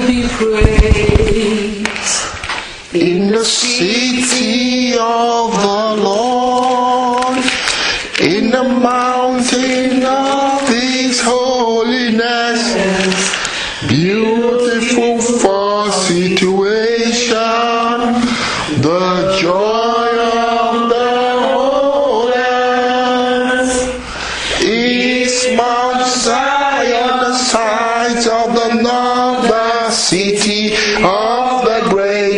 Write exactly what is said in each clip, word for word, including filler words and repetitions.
be praised. In the city of the Lord, in the mountain of His holiness, beautiful for situation, the joy of the whole earth is Mount Zion, the sides of the north, the city of the great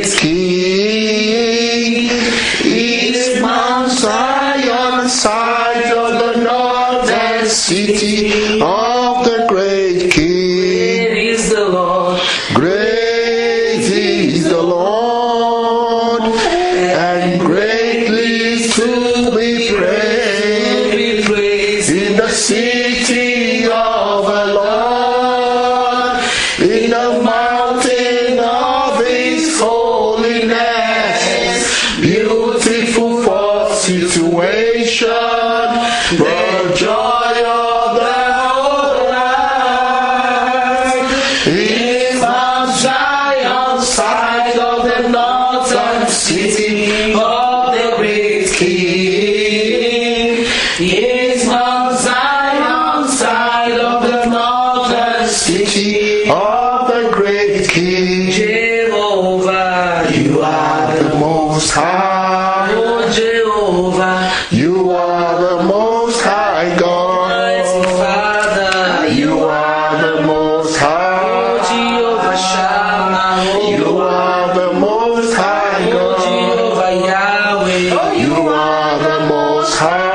King. Is Mount Zion, the sides of the north, the city of the great King. Great is the Lord. Great is the Lord, and greatly to be praised. Be praised. In the city of the Lord, in the mountain of His holiness, beautiful for situation, the joy of the whole earth is Mount Zion, side of the northern city of the great King. Is Mount Zion, side of the northern city of the great King. Jehovah, You are the Most High. oh Jehovah, You are the Most High God. mighty Father, You are the Most oh High. Jehovah Shammah, You are the Most High oh God. Jehovah Yahweh, You are the Most High.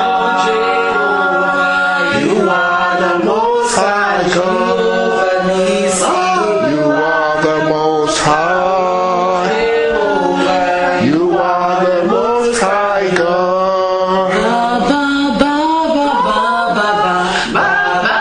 Jehovah, You are the Most High God. Jehovah Nissi, You are the Most High. Jehovah, You are the Most High God. Ba ba ba ba ba ba ba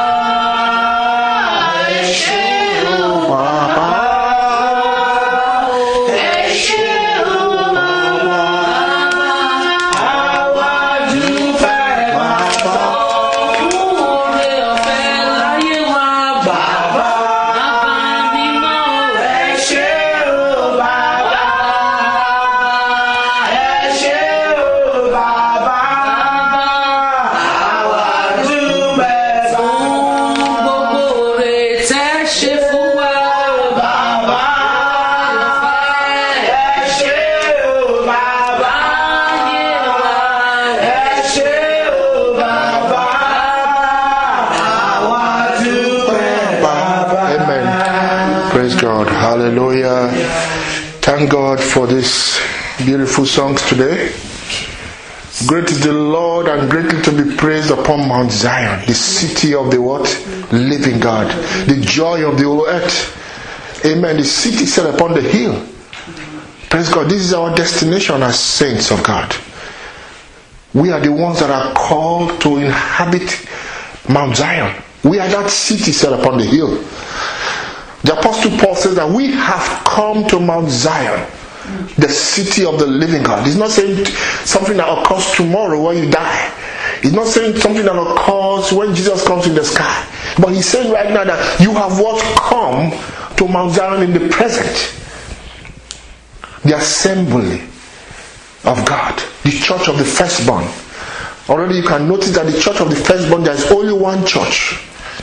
Amen. Praise God. Hallelujah. Thank God for this beautiful songs today. Great is the Lord and greatly to be praised upon Mount Zion, the city of the what? Living God. The joy of the whole earth. Amen. The city set upon the hill. Praise God. This is our destination as saints of God. We are the ones that are called to inhabit Mount Zion. We are that city set upon the hill. The Apostle Paul says that we have come to Mount Zion, the city of the living God. He's not saying something that occurs tomorrow when you die. He's not saying something that occurs when Jesus comes in the sky. But he's saying right now that you have what come to Mount Zion in the present. The assembly of God, the church of the firstborn. Already you can notice that the church of the firstborn, there is only one church.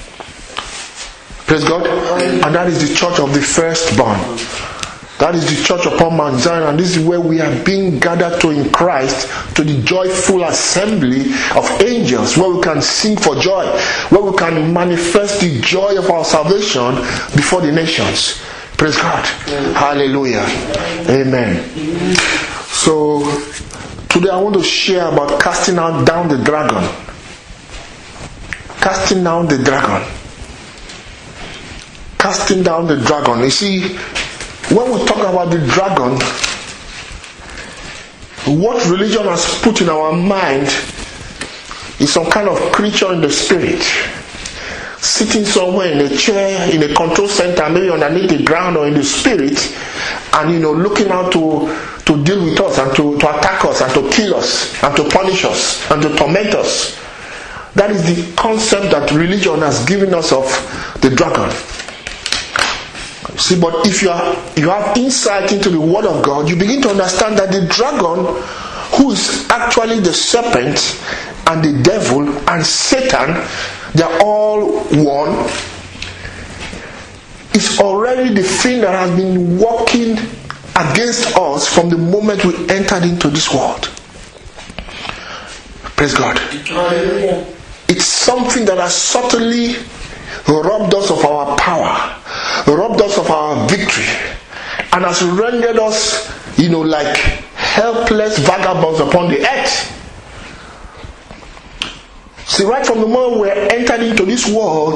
Praise God. And that is the church of the firstborn. That is the church upon Mount Zion, and this is where we are being gathered to in Christ, to the joyful assembly of angels, where we can sing for joy, where we can manifest the joy of our salvation before the nations. Praise God. Amen. Hallelujah. Amen. So today I want to share about casting out down the dragon. Casting down the dragon. Casting down the dragon. You see, when we talk about the dragon, what religion has put in our mind is some kind of creature in the spirit, sitting somewhere in a chair, in a control center, maybe underneath the ground or in the spirit, and you know, looking out to to deal with us and to, to attack us and to kill us and to punish us and to torment us. That is the concept that religion has given us of the dragon. See, but if you are you have insight into the word of God, you begin to understand that the dragon, who is actually the serpent and the devil and Satan, they are all one. It's already the thing that has been working against us from the moment we entered into this world. Praise God. Hallelujah. It's something that has subtly robbed us of our power, robbed us of our victory, and has rendered us, you know, like helpless vagabonds upon the earth. See, right from the moment we entered into this world,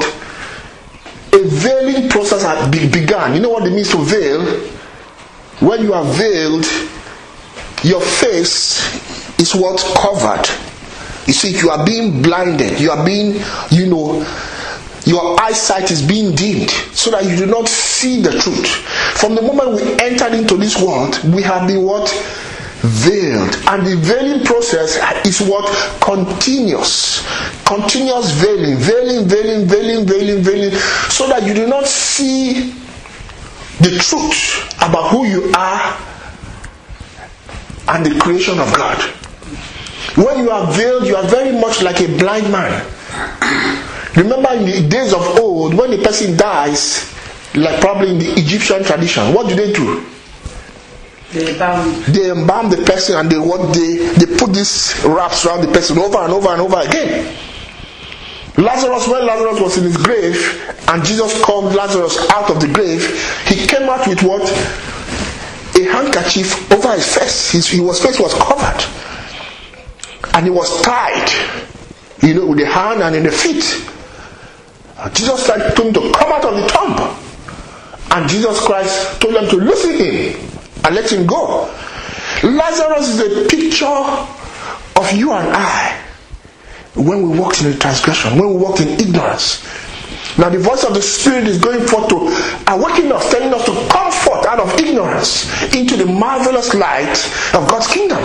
a veiling process had begun. You know what it means to veil? When you are veiled, your face is what's covered. You see, you are being blinded. You are being, you know, your eyesight is being dimmed so that you do not see the truth. From the moment we entered into this world, we have been what? Veiled. And the veiling process is what? Continuous. Continuous veiling. Veiling, veiling, veiling, veiling, veiling. So that you do not see the truth about who you are and the creation of God. When you are veiled, you are very much like a blind man. Remember in the days of old, when a person dies, like probably in the Egyptian tradition, what do they do? They embalm. They embalm the person, and they what they they put these wraps around the person over and over and over again. Lazarus, when Lazarus was in his grave, and Jesus called Lazarus out of the grave, he came out with what? A handkerchief over his face. His, his face was covered. And he was tied, you know, with the hand and in the feet. And Jesus Christ told him to come out of the tomb. And Jesus Christ told them to loosen him and let him go. Lazarus is a picture of you and I when we walked in the transgression, when we walked in ignorance. Now the voice of the Spirit is going forth to awaken us, telling us to come forth out of ignorance into the marvelous light of God's kingdom.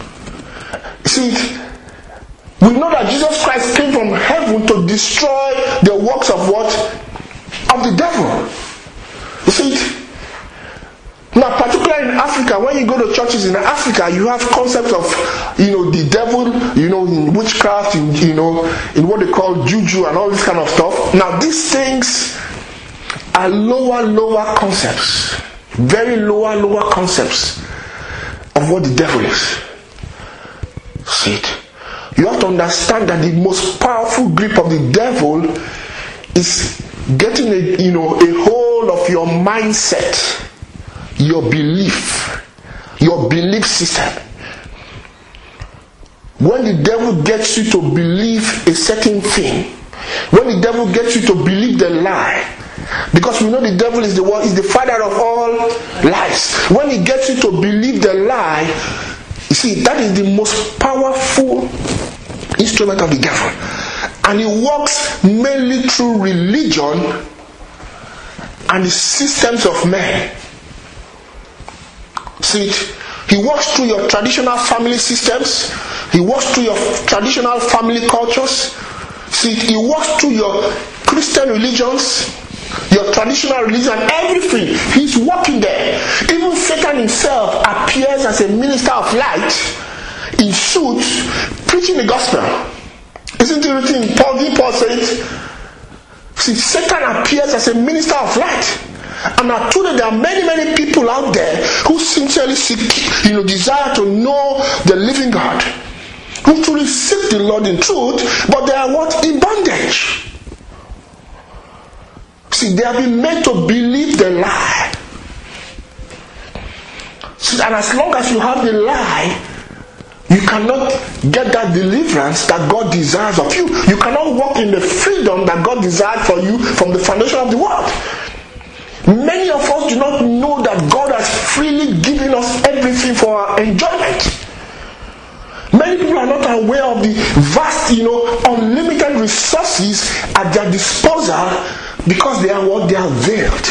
See, we know that Jesus Christ came from heaven to destroy the works of what? Of the devil. You see, now particularly in Africa, when you go to churches in Africa, you have concepts of, you know, the devil, you know, in witchcraft, in, you know, in what they call juju and all this kind of stuff. Now these things are lower, lower concepts. Very lower, lower concepts of what the devil is. See it? You have to understand that the most powerful grip of the devil is getting a, you know, a hold of your mindset, your belief, your belief system. When the devil gets you to believe a certain thing, when the devil gets you to believe the lie, because we know the devil is the one, is the father of all lies. When he gets you to believe the lie, you see, that is the most powerful instrument of the devil. And he works mainly through religion and the systems of men. See it? He works through your traditional family systems. He works through your traditional family cultures. See it? He works through your Christian religions, your traditional religion, everything. He's working there. Even Satan himself appears as a minister of light in suits, preaching the gospel. Isn't it written in Paul? Did Paul say it? See, Satan appears as a minister of light. And I told you there are many, many people out there who sincerely seek, you know, desire to know the living God, who truly seek the Lord in truth, but they are what? In bondage. See, they have been made to believe the lie. See, and as long as you have the lie, you cannot get that deliverance that God desires of you. You cannot walk in the freedom that God desired for you from the foundation of the world. Many of us do not know that God has freely given us everything for our enjoyment. Many people are not aware of the vast, you know, unlimited resources at their disposal because they are what? They are veiled.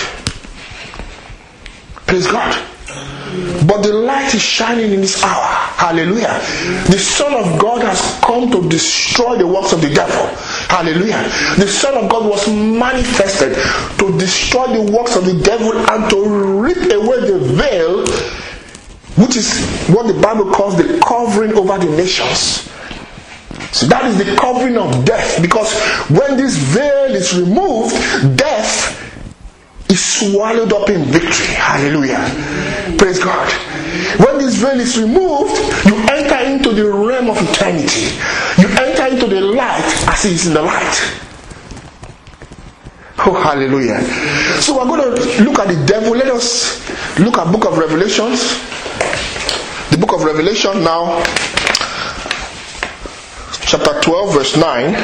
Praise God. But the light is shining in this hour. Hallelujah. The Son of God has come to destroy the works of the devil. Hallelujah. The Son of God was manifested to destroy the works of the devil and to rip away the veil, which is what the Bible calls the covering over the nations. So that is the covering of death, because when this veil is removed, death is swallowed up in victory. Hallelujah. Praise God. When this veil is removed, you enter into the realm of eternity. You enter into the light as he is in the light. Oh, hallelujah. So we're going to look at the devil. Let us look at the book of Revelations. The book of Revelation now, chapter twelve, verse nine.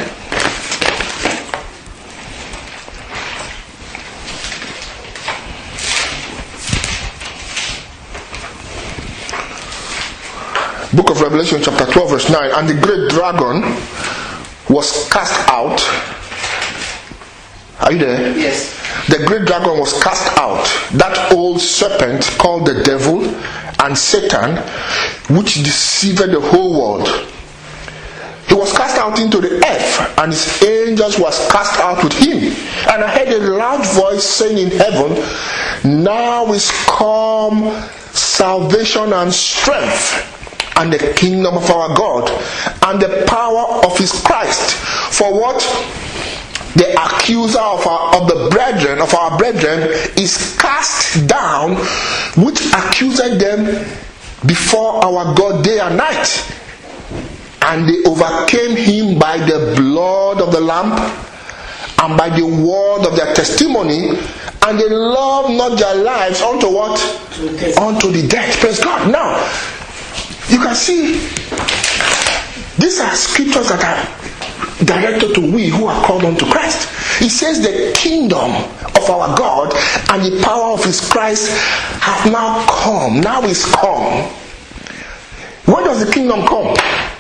Book of Revelation chapter twelve, verse nine. And the great dragon was cast out. Are you there? Yes. The great dragon was cast out, that old serpent called the devil and Satan, which deceived the whole world. He was cast out into the earth, and his angels was cast out with him. And I heard a loud voice saying in heaven, now is come salvation and strength, and the kingdom of our God, and the power of his Christ. For what? The accuser of, our, of the brethren, of our brethren, is cast down, which accused them before our God day and night. And they overcame him by the blood of the Lamb and by the word of their testimony, and they loved not their lives unto what? Unto the death. Praise God. Now, you can see, these are scriptures that are directed to we who are called unto Christ. It says the kingdom of our God and the power of his Christ have now come. Now is come. Where does the kingdom come?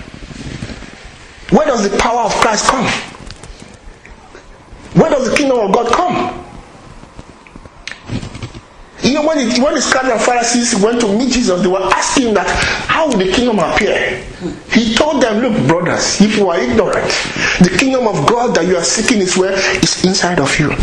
Where does the power of Christ come? Where does the kingdom of God come? You know, when, it, when the scribes and Pharisees went to meet Jesus, they were asking him that, how will the kingdom appear? He told them, look, brothers, if you are ignorant, the kingdom of God that you are seeking is where? It's inside of you.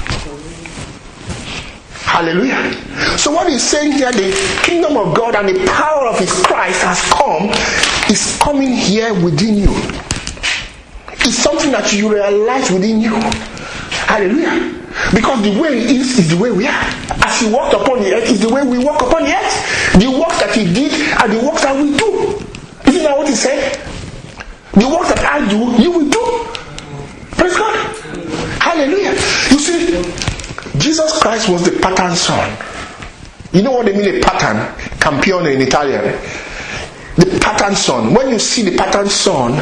Hallelujah. So what he's saying here, the kingdom of God and the power of his Christ has come, is coming here within you. It's something that you realize within you. Hallelujah. Because the way he is is the way we are. As he walked upon the earth is the way we walk upon the earth. The works that he did are the works that we do. Isn't that what he said? The works that I do, you will do. Praise God. Hallelujah. You see, Jesus Christ was the pattern son. You know what they mean, a pattern? Campione in Italian. The pattern son. When you see the pattern son,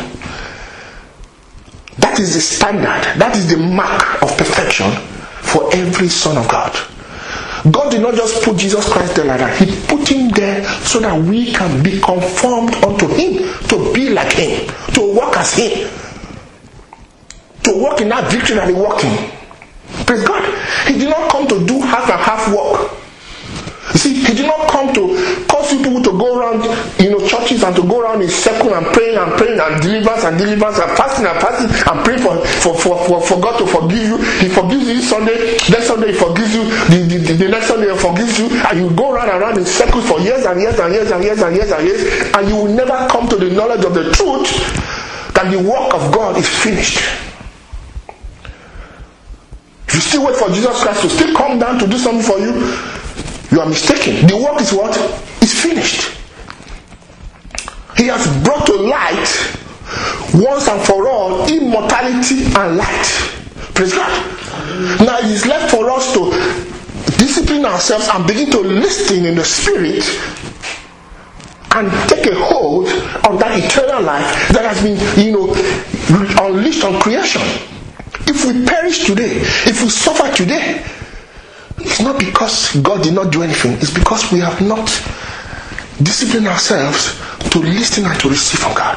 that is the standard. That is the mark of perfection for every son of God. God did not just put Jesus Christ there like that. He put him there so that we can be conformed unto him, to be like him, to walk as him, to walk in that victory that he walked in. Praise God. He did not come to do half and half work. You see, he did not come to cause people to go around, you know, churches and to go around in circle and praying and praying and deliverance and deliverance and fasting and fasting and praying for, for, for, for, for God to forgive you. He forgives you Sunday, next Sunday he forgives you, the, the, the next Sunday he forgives you, and you go around and around in circles for years and years and years and years and years and years, and you will never come to the knowledge of the truth that the work of God is finished. If you still wait for Jesus Christ to still come down to do something for you, you are mistaken. The work is what? Is finished. He has brought to light once and for all immortality and light. Praise God. Now it is left for us to discipline ourselves and begin to listen in the spirit and take a hold on that eternal life that has been, you know, unleashed on creation. If we perish today, if we suffer today, it's not because God did not do anything. It's because we have not disciplined ourselves to listen and to receive from God.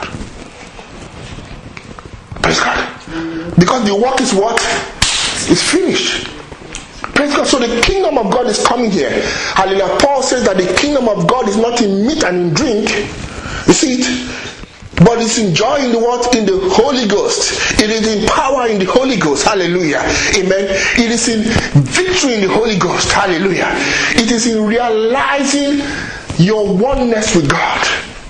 Praise God. Because the work is what? It's finished. Praise God. So the kingdom of God is coming here. Hallelujah. Paul says that the kingdom of God is not in meat and in drink. You see it? But it's in joy in the what? In the Holy Ghost. It is in power in the Holy Ghost. Hallelujah. Amen. It is in victory in the Holy Ghost. Hallelujah. It is in realizing your oneness with God.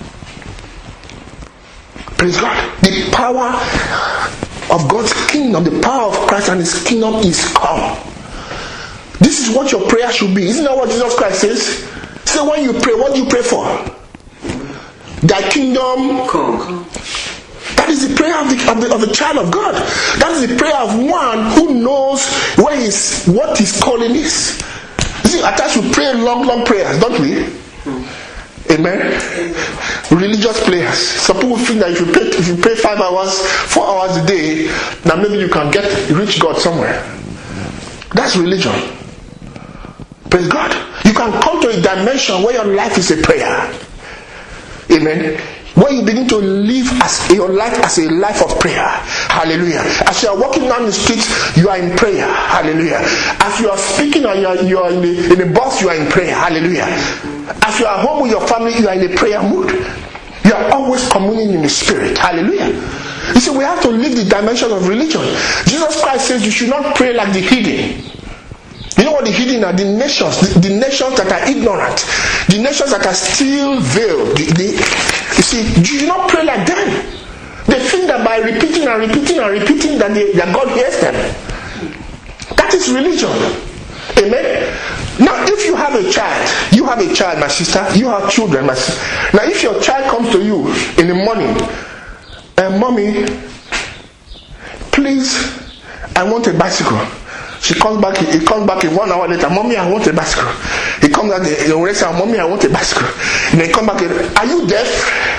Praise God. The power of God's kingdom, the power of Christ and His kingdom is come. This is what your prayer should be. Isn't that what Jesus Christ says? So when you pray, what do you pray for? Thy kingdom come. That is the prayer of the, of the of the child of God. That is the prayer of one who knows where his what his calling is. You see, at times we pray long, long prayers, don't we? Amen. Religious prayers. Some people think that if you pray, if you pray five hours, four hours a day, then maybe you can get reach God somewhere. That's religion. Praise God. You can come to a dimension where your life is a prayer. Amen. When you begin to live as your life as a life of prayer. Hallelujah. As you are walking down the streets, you are in prayer. Hallelujah. As you are speaking and you are, you are in, the, in the bus, you are in prayer. Hallelujah. As you are home with your family, you are in a prayer mood. You are always communing in the Spirit. Hallelujah. You see, we have to live the dimension of religion. Jesus Christ says you should not pray like the heathen. You know what the heathen are? The nations, the, the nations that are ignorant, the nations that are still veiled. The, the, you see, you do not pray like them. They think that by repeating and repeating and repeating that, they, that God hears them. That is religion. Amen. Now, if you have a child, you have a child, my sister, you have children, my sister. Now, if your child comes to you in the morning, and mommy, please, I want a bicycle. She comes back, he comes back in one hour later, mommy, I want a bicycle. He comes back, he already says, mommy, I want a bicycle. And then he comes back, are you deaf?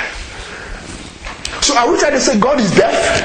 So are we trying to say God is deaf?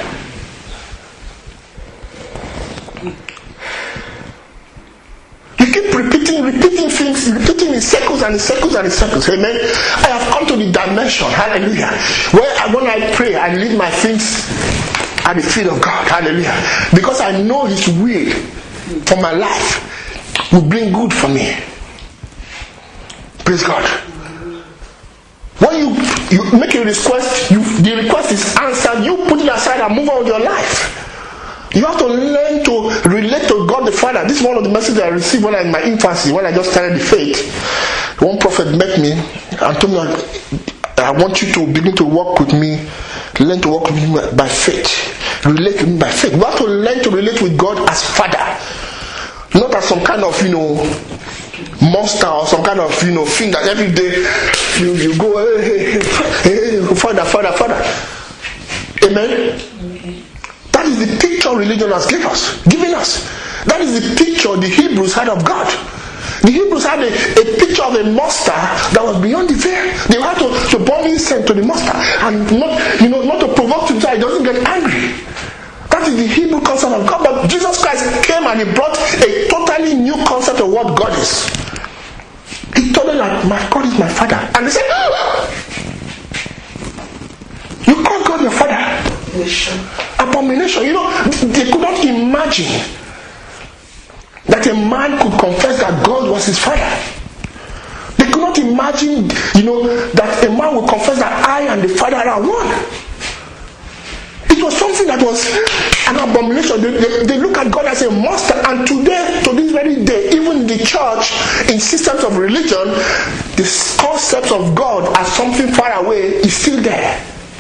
You keep repeating, repeating things, repeating in circles and in circles and in circles. Amen. I have come to the dimension, hallelujah, where I, when I pray, I leave my things at the feet of God. Hallelujah. Because I know His will for my life will bring good for me. Praise God. When you, you make a request, you, the request is answered, you put it aside and move on with your life. You have to learn to relate to God the Father. This is one of the messages I received when I in my infancy, when I just started the faith. One prophet met me and told me, I want you to begin to walk with me, learn to walk with me by faith. Relate with me by faith. We have to learn to relate with God as Father. Not as some kind of, you know, monster or some kind of, you know, thing that every day you, you go, hey, hey, hey, Father, Father, Father. Amen? That is the picture religion has given us. Given us. That is the picture the Hebrews had of God. The Hebrews had a, a picture of a monster that was beyond the veil. They had to, to burn incense to the monster and not, you know, not to provoke him so he doesn't get angry. That is the Hebrew concept of God. But Jesus Christ came and He brought a totally new concept of what God is. He told them that my God is my Father. And they said, oh, you call God your Father? Abomination. You know, they could not imagine that a man could confess that God was his father. They could not imagine, you know, that a man would confess that I and the Father are one. It was something that was an abomination. They, they, they look at God as a monster, and today, to this very day, even the church, in systems of religion, the concepts of God as something far away is still there.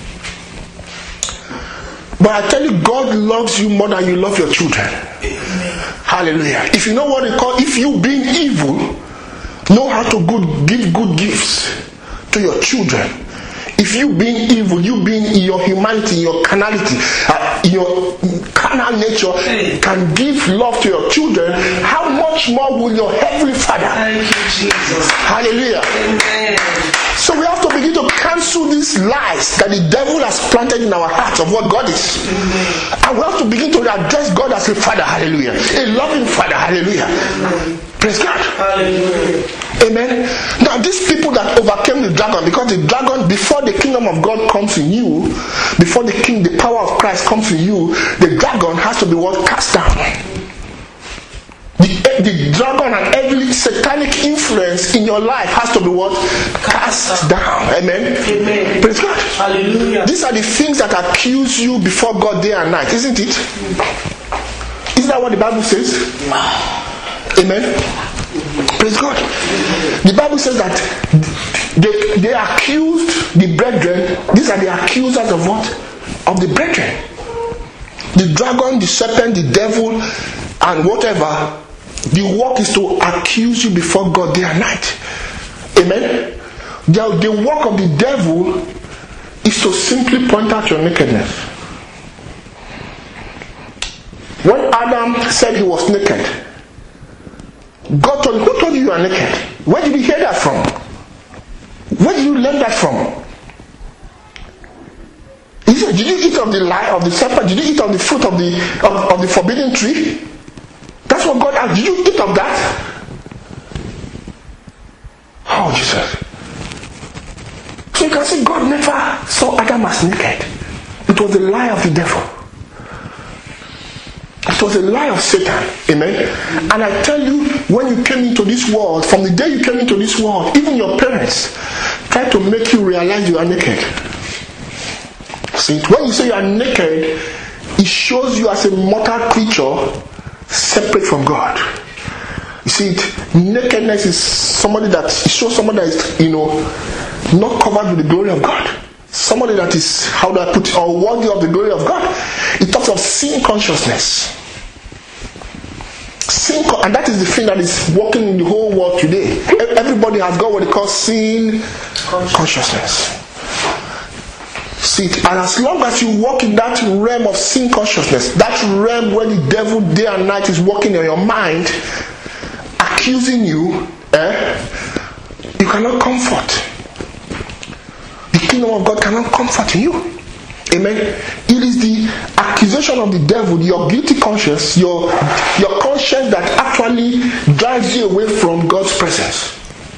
But I tell you, God loves you more than you love your children. Amen. Hallelujah. If you know what they call, if you being evil, know how to good, give good gifts to your children. If you being evil, you being in your humanity, in your carnality, uh, in your carnal nature, can give love to your children, how much more will your heavenly Father? Thank you, Jesus. Hallelujah. Amen. So we have to begin to cancel these lies that the devil has planted in our hearts of what God is. Amen. And we have to begin to address God as a Father. Hallelujah. A loving Father. Hallelujah. Amen. Praise God. Hallelujah. Amen. Now these people that overcame the dragon, because the dragon, before the kingdom of God comes in you, before the king, the power of Christ comes in you, the dragon has to be what? Cast down. The, the dragon and every satanic influence in your your life has to be what? Cast down. Amen. Amen. Praise God. Hallelujah. These are the things that accuse you before God day and night, isn't it? Isn't that what the Bible says? Amen. Praise God. The Bible says that they, they accused the brethren. These are the accusers of what? Of the brethren. The dragon, the serpent, the devil, and whatever. The work is to accuse you before God day and night. Amen. The, the work of the devil is to simply point out your nakedness. When Adam said he was naked, God told you, who told you you are naked? Where did you hear that from? Where did you learn that from? He said, did you eat of the lie of the serpent? Did you eat of the fruit of the of, of the forbidden tree? That's what God asked. Did you eat of that? Oh, Jesus. So you can see God never saw Adam as naked. It was a lie of the devil. It was a lie of Satan. Amen. And I tell you, when you came into this world, from the day you came into this world, even your parents tried to make you realize you are naked. See, when you say you are naked, it shows you as a mortal creature separate from God. You see, it, nakedness is somebody that, it shows somebody that is, you know, not covered with the glory of God. Somebody that is, how do I put it, unworthy of the glory of God. It talks of sin consciousness. Sin, and that is the thing that is working in the whole world today. Everybody has got what they call sin consciousness. See, and as long as you walk in that realm of sin consciousness, that realm where the devil day and night is working in your mind, accusing you, eh, you cannot comfort. The kingdom of God cannot comfort you. Amen. It is the accusation of the devil, your guilty conscience, your your conscience that actually drives you away from God's presence.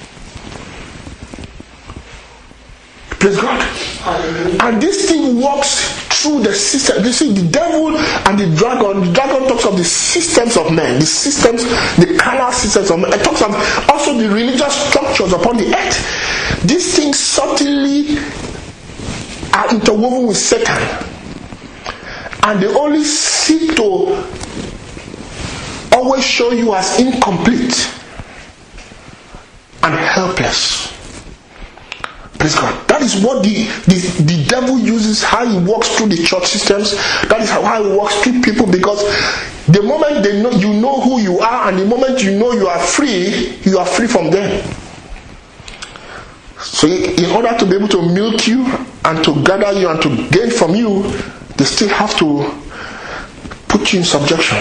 Praise God. Hallelujah. And this thing works through the system. You see, the devil and the dragon, the dragon talks of the systems of men, the systems, the carnal systems of men. It talks of also the religious structures upon the earth. These things subtly are interwoven with Satan. And they only seek to always show you as incomplete and helpless. Praise God. That is what the, the, the devil uses, how he walks through the church systems. That is how, how he walks through people, because the moment they know you know who you are, and the moment you know you are free, you are free from them. So in order to be able to milk you and to gather you and to gain from you, they still have to put you in subjection.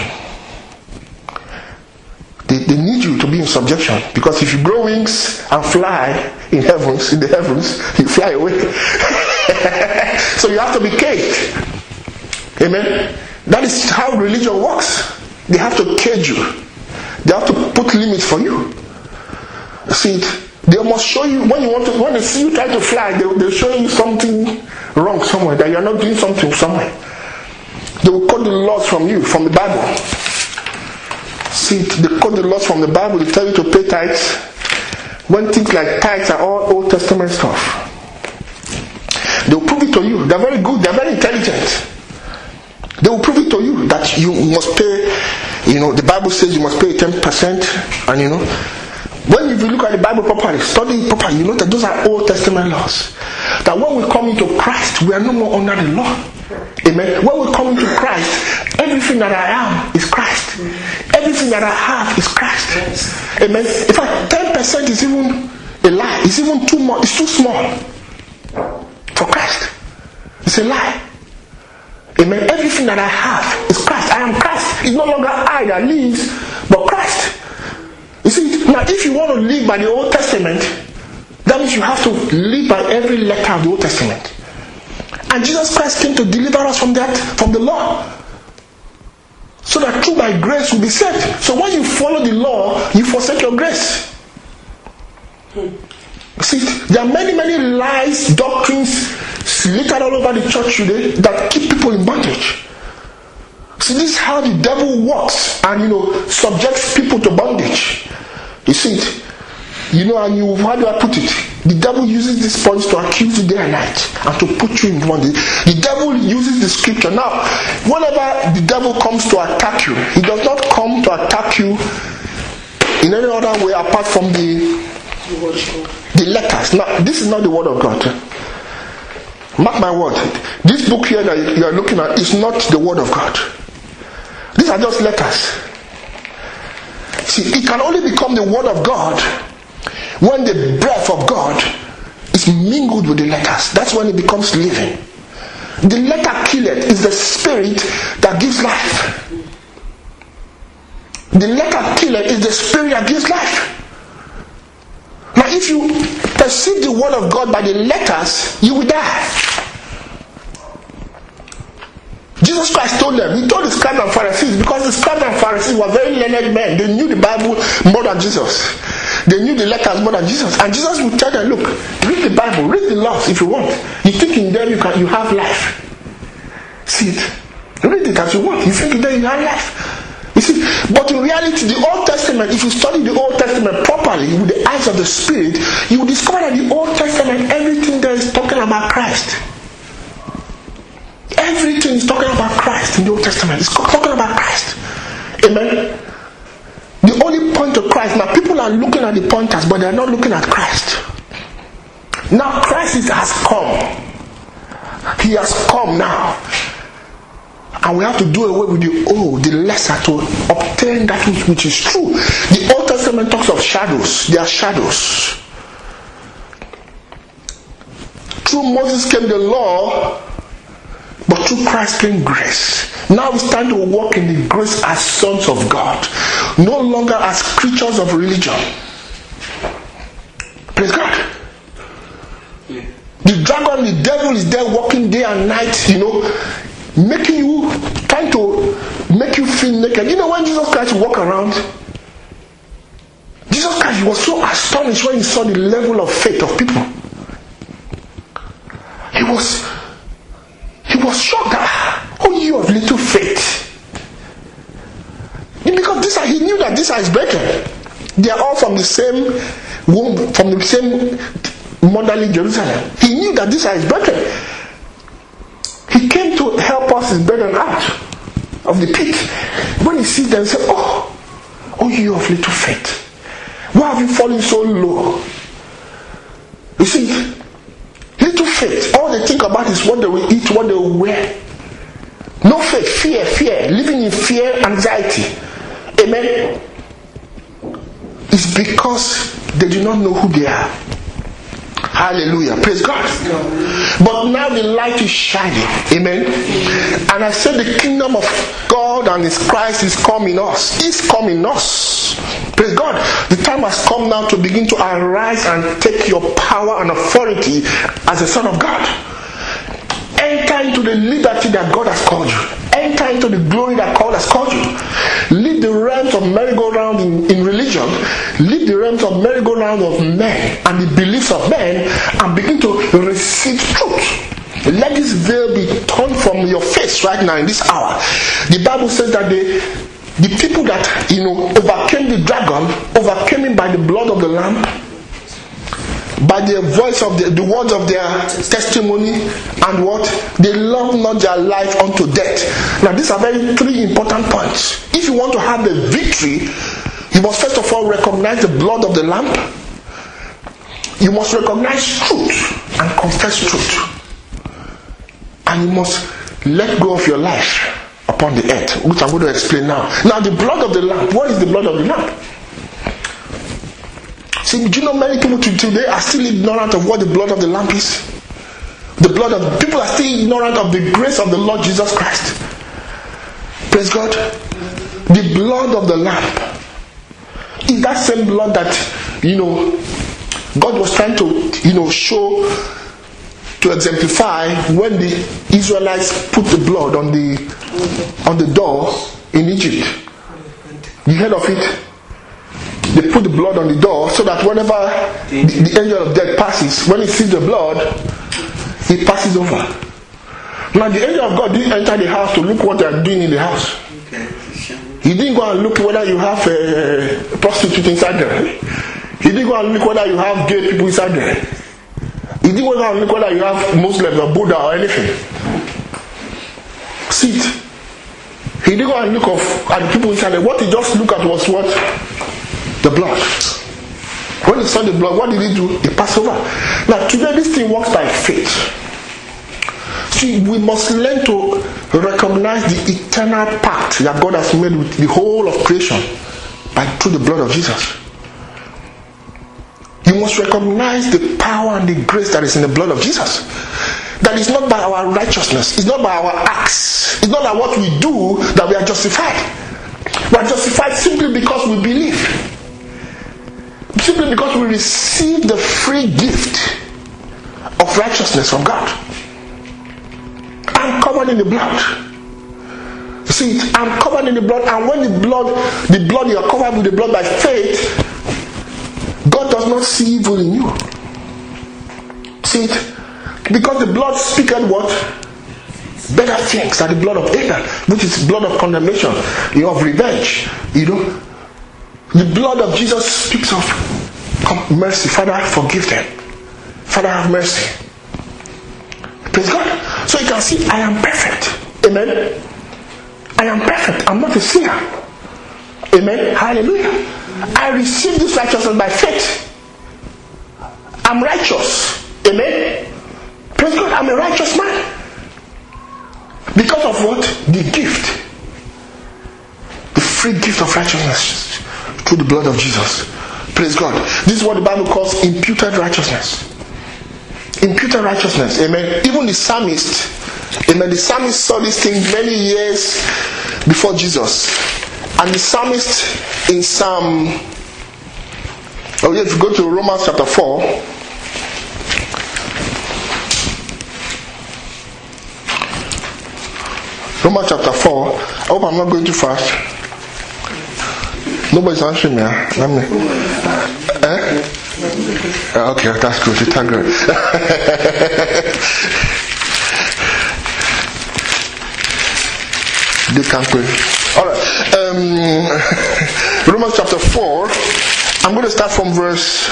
They, they need you to be in subjection, because if you grow wings and fly in heavens, in the heavens, you fly away. So you have to be caged. Amen. That is how religion works. They have to cage you. They have to put limits for you. See it. They must show you when you want to. When they see you try to fly, they they'll show you something wrong somewhere, that you are not doing something somewhere. They will quote the laws from you, from the Bible. See, they quote the laws from the Bible. They tell you to pay tithes, when things like tithes are all Old Testament stuff. They will prove it to you. They are very good. They are very intelligent. They will prove it to you that you must pay. You know, the Bible says you must pay ten percent, and you know. When you look at the Bible properly, study it properly, you know that those are Old Testament laws. That when we come into Christ, we are no more under the law. Amen. When we come into Christ, everything that I am is Christ. Everything that I have is Christ. Amen. In fact, ten percent is even a lie. It's even too much. It's too small for Christ. It's a lie. Amen. Everything that I have is Christ. I am Christ. It's no longer I that lives, but Christ. You see, now if you want to live by the Old Testament, that means you have to live by every letter of the Old Testament. And Jesus Christ came to deliver us from that, from the law. So that through by grace we'll be saved. So when you follow the law, you forsake your grace. See, there are many, many lies, doctrines littered all over the church today that keep people in bondage. See, this is how the devil works and, you know, subjects people to bondage. You see it? You know, and you, how do I put it? The devil uses this point to accuse you day and night and to put you in one day. The devil uses the scripture. Now, whenever the devil comes to attack you, he does not come to attack you in any other way apart from the, the letters. Now, this is not the word of God. Mark my word. This book here that you are looking at is not the word of God. These are just letters. See, it can only become the word of God when the breath of God is mingled with the letters. That's when it becomes living. The letter killeth is the spirit that gives life. The letter killeth is the spirit that gives life. Now if you perceive the word of God by the letters, you will die. Jesus Christ told them, he told the scribes and Pharisees, because the scribes and Pharisees were very learned men. They knew the Bible more than Jesus. They knew the letters more than Jesus. And Jesus would tell them, look, read the Bible, read the laws if you want. You think in them you can you have life. See it. Read it as you want. You think in them you have life. You see, but in reality, the Old Testament, if you study the Old Testament properly with the eyes of the Spirit, you will discover that the Old Testament, everything there is talking about Christ. Everything is talking about Christ in the Old Testament. It's talking about Christ. Amen. The only point of Christ. Now people are looking at the pointers, but they are not looking at Christ. Now Christ is, has come. He has come now. And we have to do away with the old, the lesser, to obtain that which, which is true. The Old Testament talks of shadows. They are shadows. Through Moses came the law, but through Christ came grace. Now it's time to walk in the grace as sons of God, no longer as creatures of religion. Praise God. Yeah. The dragon, the devil is there walking day and night, you know, making you, trying to make you feel naked. You know, when Jesus Christ walked around, Jesus Christ was so astonished when he saw the level of faith of people. He was He was shocked that, oh, you of little faith. Because this, he knew that these are his brethren. They are all from the same womb, from the same motherly Jerusalem. He knew that these are his brethren. He came to help us, his brethren, out of the pit. When he sees them, he said, oh, oh, you of little faith. Why have you fallen so low? You see, little faith, all they think about is what they will eat, what they will wear. No faith, fear, fear, living in fear, anxiety. Amen. It's because they do not know who they are. Hallelujah. Praise God. But now the light is shining. Amen. And I said the kingdom of God and his Christ is coming us. Is coming us. Praise God. The time has come now to begin to arise and take your power and authority as a son of God. Enter into the liberty that God has called you. Enter into the glory that God has called you. Leave the realms of merry-go-round in, in religion. Leave the realms of merry-go-round of men and the beliefs of men and begin to receive truth. Let this veil be torn from your face right now in this hour. The Bible says that the, the people that, you know, overcame the dragon, overcame him by the blood of the Lamb, by the voice of the, the words of their testimony, and what? They love not their life unto death. Now these are very three important points. If you want to have the victory, you must first of all recognize the blood of the Lamb. You must recognize truth and confess truth. And you must let go of your life upon the earth, which I'm going to explain now. Now the blood of the Lamb. What is the blood of the Lamb? See, do you know many people today are still ignorant of what the blood of the Lamb is? The blood of the people are still ignorant of the grace of the Lord Jesus Christ. Praise God. The blood of the Lamb is that same blood that, you know, God was trying to, you know, show, to exemplify when the Israelites put the blood on the on the door in Egypt. You heard of it? They put the blood on the door so that whenever the, the angel of death passes, when he sees the blood, he passes over. Now the angel of God didn't enter the house to look what they are doing in the house. He didn't go and look whether you have a prostitute inside there. He didn't go and look whether you have gay people inside there. He didn't go and look whether you have Muslims or Buddha or anything. See it. He didn't go and look of, at the people inside there. What he just looked at was what? The blood. When he saw the blood, what did he do? He passed over. Now today this thing works by faith. See, we must learn to recognize the eternal pact that God has made with the whole of creation by through the blood of Jesus. You must recognize the power and the grace that is in the blood of Jesus. That is not by our righteousness, it's not by our acts, it's not by what we do that we are justified. We are justified simply because we believe. Simply because we receive the free gift of righteousness from God. I'm covered in the blood. See, I'm covered in the blood, and when the blood, the blood you are covered with the blood by faith, God does not see evil in you. See it? Because the blood speaketh what? Better things than the blood of Abel, which is blood of condemnation, of revenge. You know, the blood of Jesus speaks of mercy. Father, forgive them. Father, have mercy. Praise God. So you can see, I am perfect. Amen. I am perfect. I'm not a sinner. Amen. Hallelujah. I receive this righteousness by faith. I'm righteous. Amen. Praise God. I'm a righteous man. Because of what? The gift. The free gift of righteousness through the blood of Jesus. Praise God. This is what the Bible calls imputed righteousness. Imputed righteousness. Amen. Even the psalmist, amen, the psalmist saw this thing many years before Jesus. And the psalmist in Psalm, oh yes, go to Romans chapter four. Romans chapter four. I hope I'm not going too fast. Nobody's answering me. Huh? Let me. Eh? Okay, that's good. Thank God. They can't pray. Alright. Um, Romans chapter four. I'm going to start from verse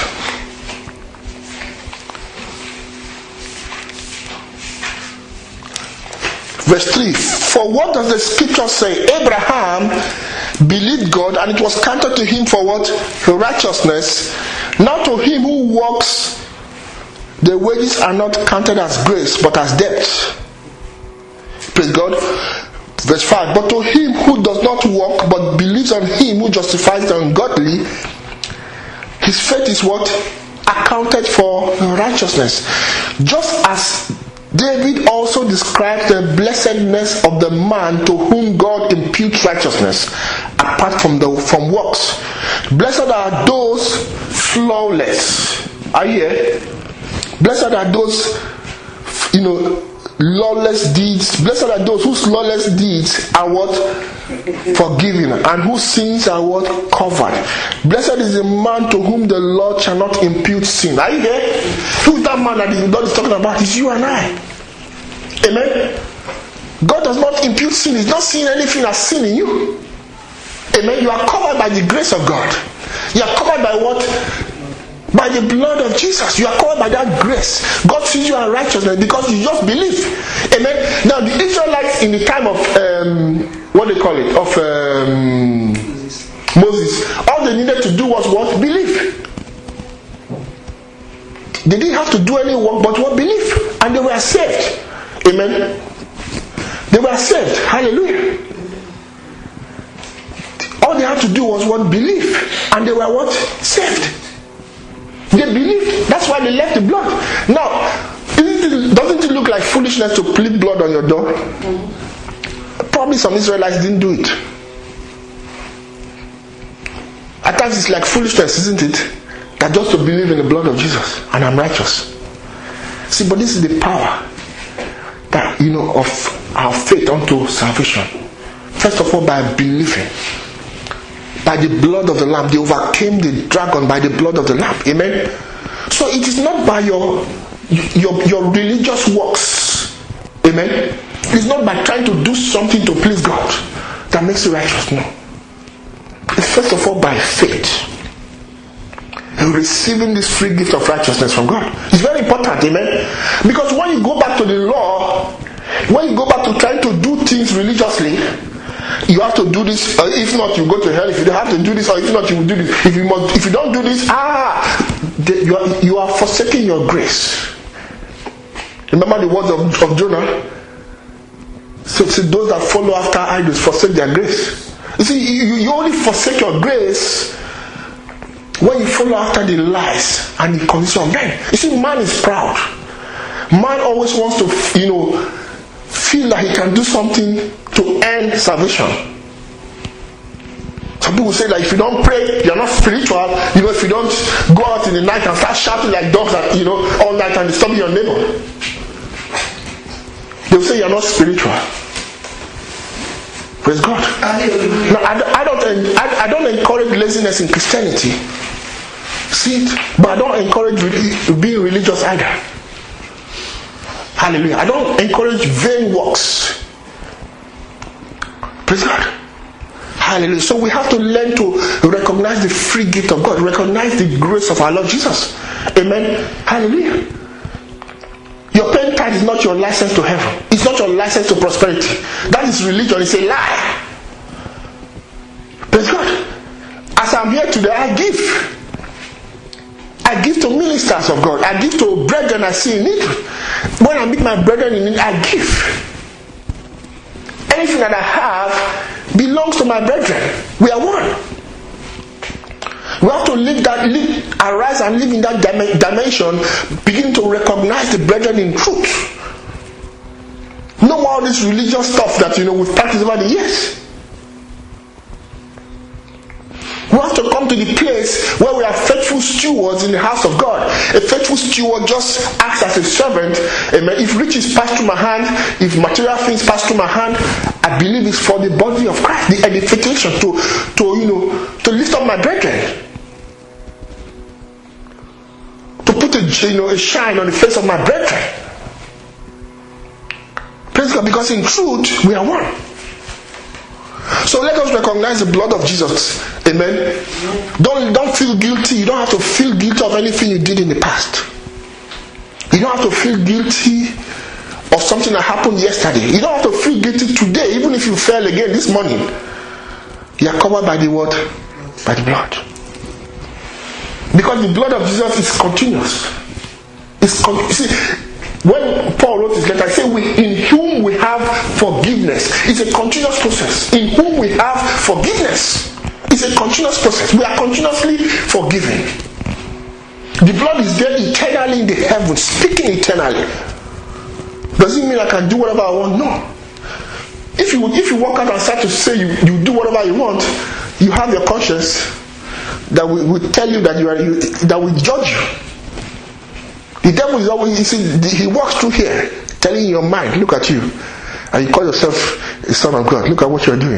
verse three. For what does the scripture say? Abraham believed God, and it was counted to him for what? For righteousness. Now to him who walks, the wages are not counted as grace, but as debt. Praise God. Verse five. But to him who does not walk, but believes on him who justifies the ungodly, his faith is what? Accounted for righteousness. Just as David also describes the blessedness of the man to whom God imputes righteousness apart from the from works. Blessed are those flawless. Are you here? Blessed are those, you know, lawless deeds. Blessed are those whose lawless deeds are what? Forgiven, and whose sins are what? Covered. Blessed is the man to whom the Lord shall not impute sin. Are you there? Who is that man that the Lord is talking about? It's you and I. Amen. God does not impute sin. He's not seeing anything as sin in you. Amen. You are covered by the grace of God. You are covered by what? By the blood of Jesus. You are covered by that grace. God sees you as righteousness because you just believe. Amen. Now the Israelites in the time of um, what they call it, of um, Moses, all they needed to do was what? Believe. They didn't have to do any work but what? Believe. And they were saved. Amen. They were saved. Hallelujah. All they had to do was what? Believe. And they were what? Saved. They believed. That's why they left the blood. Now, it, doesn't it look like foolishness to plead blood on your door? Probably some Israelites didn't do it. At times it's like foolishness, isn't it? That just to believe in the blood of Jesus and I'm righteous. See, but this is the power that, you know, of our faith unto salvation. First of all, by believing. By the blood of the Lamb. They overcame the dragon by the blood of the Lamb. Amen. So it is not by your your, your religious works. Amen. It's not by trying to do something to please God that makes you righteous. No. It's first of all by faith. receiving this free gift of righteousness from God. It's very important, amen? Because when you go back to the law, when you go back to trying to do things religiously, you have to do this, or if not, you go to hell. If you don't have to do this, or if not, you will do this. If you must, if you don't do this, ah, the, you are you are forsaking your grace. Remember the words of, of Jonah. So, so those that follow after idols forsake their grace. You see, you, you only forsake your grace when you follow after the lies and the condition of men. You see, man is proud. Man always wants to, you know, feel that he can do something to earn salvation. Some people say that if you don't pray, you're not spiritual. You know, if you don't go out in the night and start shouting like dogs, at, you know, all night and disturbing your neighbor, they'll say you're not spiritual. Praise God. Now, I, I don't, I, I don't encourage laziness in Christianity. See it, but I don't encourage being religious either. Hallelujah. I don't encourage vain works. Praise God. Hallelujah. So we have to learn to recognize the free gift of God, recognize the grace of our Lord Jesus. Amen. Hallelujah. Your paying tithe is not your license to heaven. It's not your license to prosperity. That is religion. It's a lie. Praise God. As I'm here today, I give. I give to ministers of God. I give to brethren I see in need. When I meet my brethren in need, I give. Anything that I have belongs to my brethren. We are one. We have to live that, live, arise and live in that dimension, begin to recognize the brethren in truth. No more this religious stuff that, you know, we've practiced over the years. We have to come to the place where we are faithful stewards in the house of God. A faithful steward just acts as a servant. Amen. If riches pass through my hand, if material things pass through my hand, I believe it's for the body of Christ, the edification, to, to you know, to lift up my brethren. To put a, you know, a shine on the face of my brethren. Praise God, because in truth we are one. So let us recognize the blood of Jesus. Amen. Don't, don't feel guilty. You don't have to feel guilty of anything you did in the past. You don't have to feel guilty of something that happened yesterday. You don't have to feel guilty today, even if you fell again this morning. You are covered by the word, by the blood. Because the blood of Jesus is continuous. It's con- see, when Paul wrote his letter, he said, we, in whom we have forgiveness. It's a continuous process. In whom we have forgiveness. It's a continuous process. We are continuously forgiven. The blood is there eternally in the heavens, speaking eternally. Does it mean I can do whatever I want? No. If you if you walk out and start to say you, you do whatever you want, you have your conscience that will, will tell you that you are you, that will judge you. The devil is always, you see, he walks through here, telling your mind, look at you, and you call yourself a son of God. Look at what you are doing.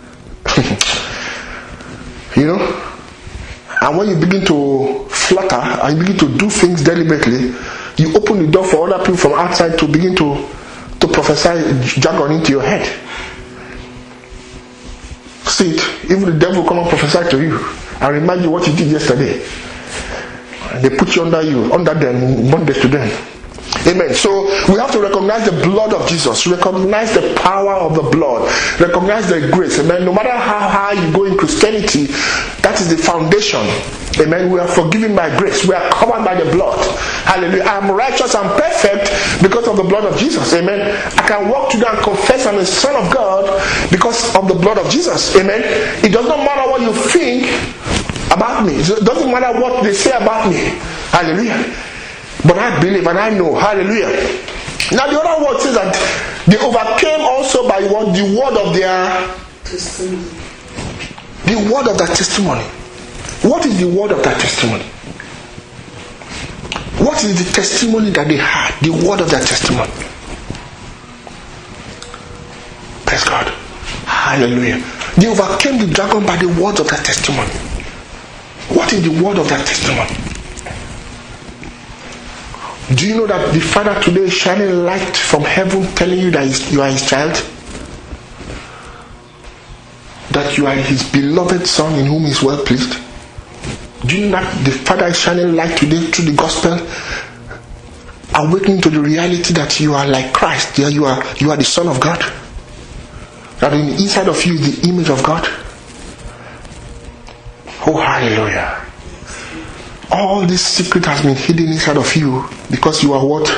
You know? And when you begin to flutter and you begin to do things deliberately, you open the door for other people from outside to begin to, to prophesy jargon into your head. See it, even the devil will come and prophesy to you and remind you what you did yesterday. And they put you under you, under them, bondage to them. Amen. So we have to recognize the blood of Jesus, recognize the power of the blood, recognize the grace. Amen. No matter how high you go in Christianity, that is the foundation. Amen. We are forgiven by grace. We are covered by the blood. Hallelujah. I am righteous and perfect because of the blood of Jesus. Amen. I can walk today and confess I'm a son of God because of the blood of Jesus. Amen. It does not matter what you think about me. It doesn't matter what they say about me. Hallelujah. But I believe and I know. Hallelujah. Now the other word says that they overcame also by what? The word of their testimony. The word of their testimony. What is the word of their testimony? What is the testimony that they had? The word of their testimony. Praise God. Hallelujah. They overcame the dragon by the word of their testimony. What is the word of their testimony? Do you know that the Father today is shining light from heaven telling you that you are his child? That you are his beloved son in whom he is well pleased? Do you know that the Father is shining light today through the gospel? Awakening to the reality that you are like Christ. You are, you are the Son of God. That in the inside of you is the image of God. Oh, hallelujah. All this secret has been hidden inside of you because you are what?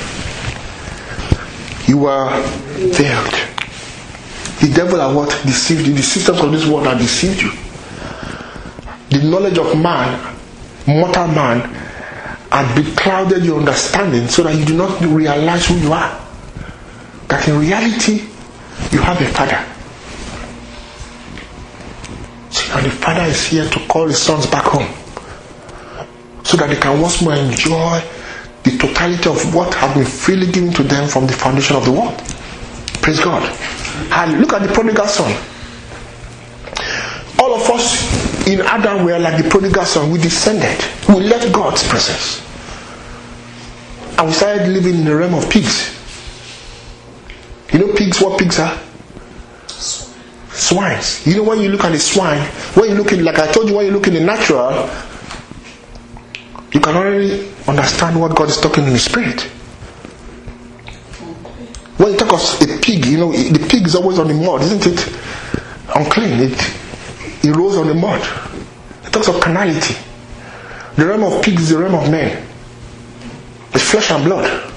You are veiled. The devil are what? Deceived you. The systems of this world have deceived you. The knowledge of man, mortal man, had beclouded your understanding so that you do not realize who you are. That in reality, you have a Father. See, and the Father is here to call his sons back home so that they can once more enjoy the totality of what has been freely given to them from the foundation of the world. Praise God. And look at the prodigal son. All of us in Adam were like the prodigal son. We descended. We left God's presence. And we started living in the realm of pigs. You know pigs, what pigs are? Swines. You know when you look at the swine, when you look in, like I told you, when you look in the natural, you can already understand what God is talking in the spirit. When you talk of a pig, you know, the pig is always on the mud, isn't it? Unclean. It, it rolls on the mud. It talks of carnality. The realm of pigs is the realm of men. It's flesh and blood.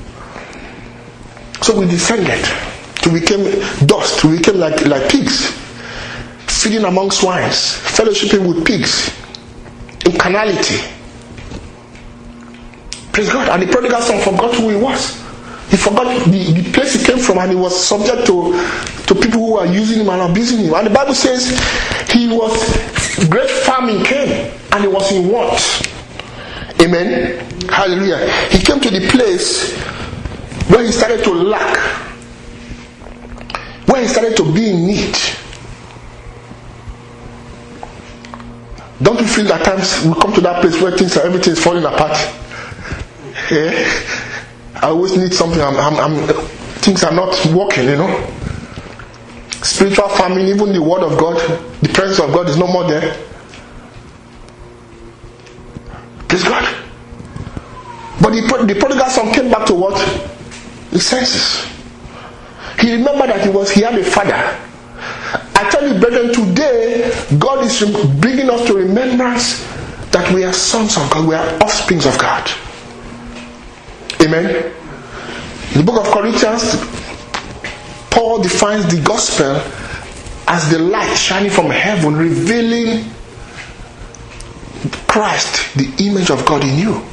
So we descended. We became dust. We became like, like pigs. Feeding among swines. Fellowshipping with pigs. In carnality. Praise God. And the prodigal son forgot who he was. He forgot the, the place he came from, and he was subject to, to people who were using him and abusing him. And the Bible says he was, great famine came, and he was in want. Amen. Hallelujah. He came to the place where he started to lack. Where he started to be in need. Don't you feel that times we come to that place where things are, everything is falling apart? Yeah? I always need something. I'm, I'm, I'm, things are not working, you know. Spiritual famine, even the word of God, the presence of God is no more there. Praise God. But the, the prodigal son came back to what? His senses. He remembered that he was he had a father. I tell you, brethren, today God is bringing us to remembrance that we are sons of God, we are offsprings of God. Amen. In the book of Corinthians, Paul defines the gospel as the light shining from heaven, revealing Christ, the image of God in you.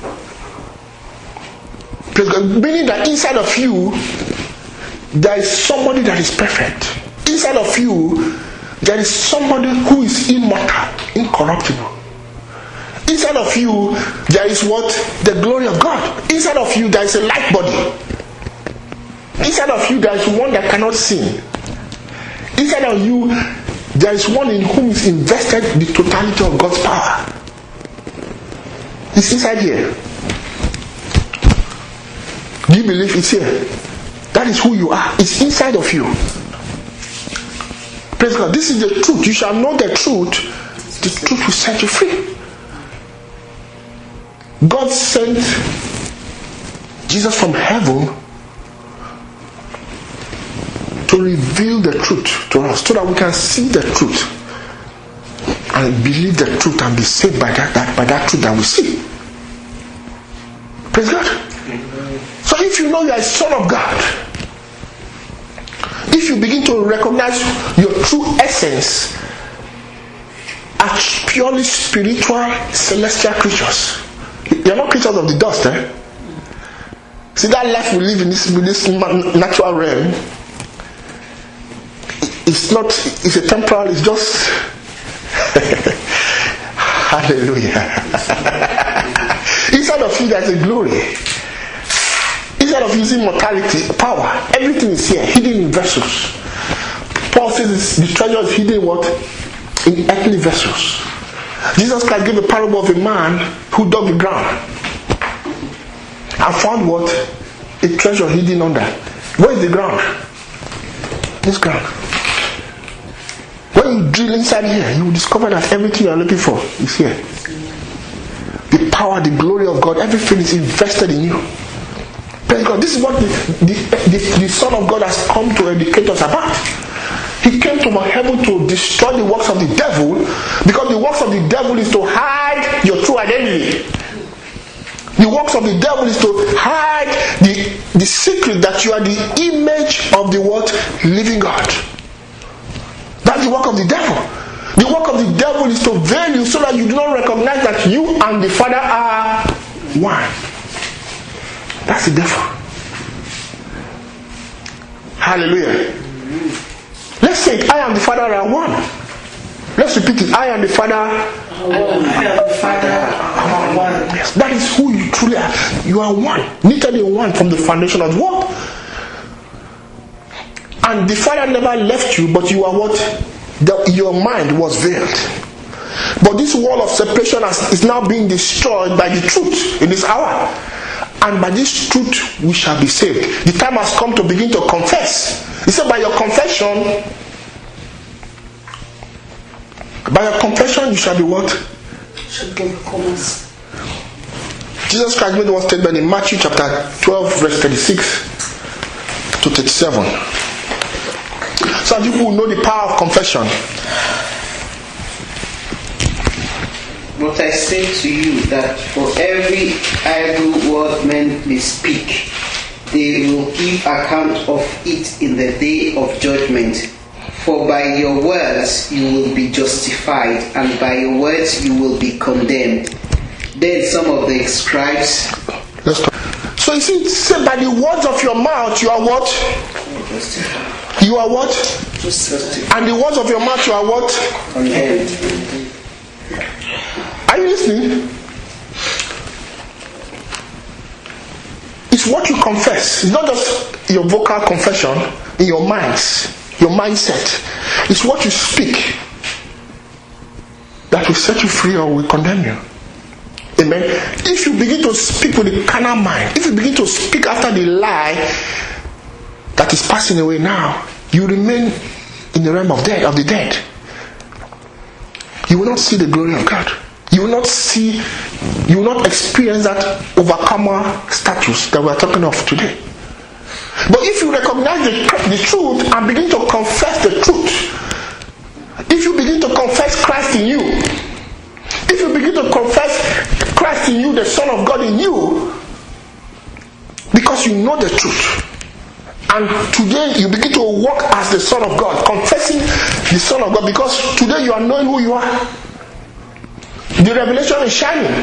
Meaning that inside of you there is somebody that is perfect. Inside of you there is somebody who is immortal, incorruptible. Inside of you there is what? The glory of God. Inside of you there is a light body. Inside of you there is one that cannot sin. Inside of you there is one in whom is invested the totality of God's power. It's inside here. Do you believe it's here? That is who you are. It's inside of you. Praise God. This is the truth. You shall know the truth. The truth will set you free. God sent Jesus from heaven to reveal the truth to us so that we can see the truth and believe the truth and be saved by that, that by that truth that we see. Praise God. So if you know you are a son of God, if you begin to recognize your true essence as purely spiritual, celestial creatures, you are not creatures of the dust, eh? See, that life we live in this, in this natural realm, it's not, it's a temporal, it's just hallelujah. Inside of you there is a glory. Inside of you is immortality, power. Everything is here, hidden in vessels. Paul says the treasure is hidden what? In earthly vessels. Jesus Christ gave a parable of a man who dug the ground and found what? A treasure hidden under. Where is the ground? This ground. When you drill inside here, you will discover that everything you are looking for is here. the power, the glory of God, everything is invested in you. Praise God. This is what the, the, the, the Son of God has come to educate us about. He came to heaven to destroy the works of the devil, because the works of the devil is to hide your true identity. The works of the devil is to hide the, the secret that you are the image of the what? Living God. That's the work of the devil. The work of the devil is to veil you so that you do not recognize that you and the Father are one. That's the devil. Hallelujah. Let's say it. I and the Father are one. Let's repeat it. I and the Father are one. I and the Father are one. Yes, that is who you truly are. You are one. Literally one from the foundation of the world. And the Father never left you, but you are what? The, your mind was veiled. But this wall of separation has, is now being destroyed by the truth in this hour. And by this truth we shall be saved. The time has come to begin to confess. He said, by your confession, by your confession you shall be what? Should give comments. Jesus Christ made one statement in Matthew chapter twelve, verse thirty-six to thirty-seven. Some people will know the power of confession. But I say to you that for every idle word men may speak, they will give account of it in the day of judgment. For by your words you will be justified, and by your words you will be condemned. Then some of the scribes... Let's talk. So you see, say by the words of your mouth you are what? You are what? And the words of your mouth you are what? Condemned. Are you listening? It's what you confess. It's not just your vocal confession in your minds, your mindset. It's what you speak that will set you free or will condemn you. Amen. If you begin to speak with a carnal mind, if you begin to speak after the lie that is passing away now, you remain in the realm of dead of the dead. You will not see the glory of God. You will not see, you will not experience that overcomer status that we are talking of today. But if you recognize the, the truth and begin to confess the truth, if you begin to confess Christ in you, if you begin to confess Christ in you, the Son of God in you, because you know the truth, and today you begin to walk as the Son of God, confessing the Son of God, because today you are knowing who you are. The revelation is shining.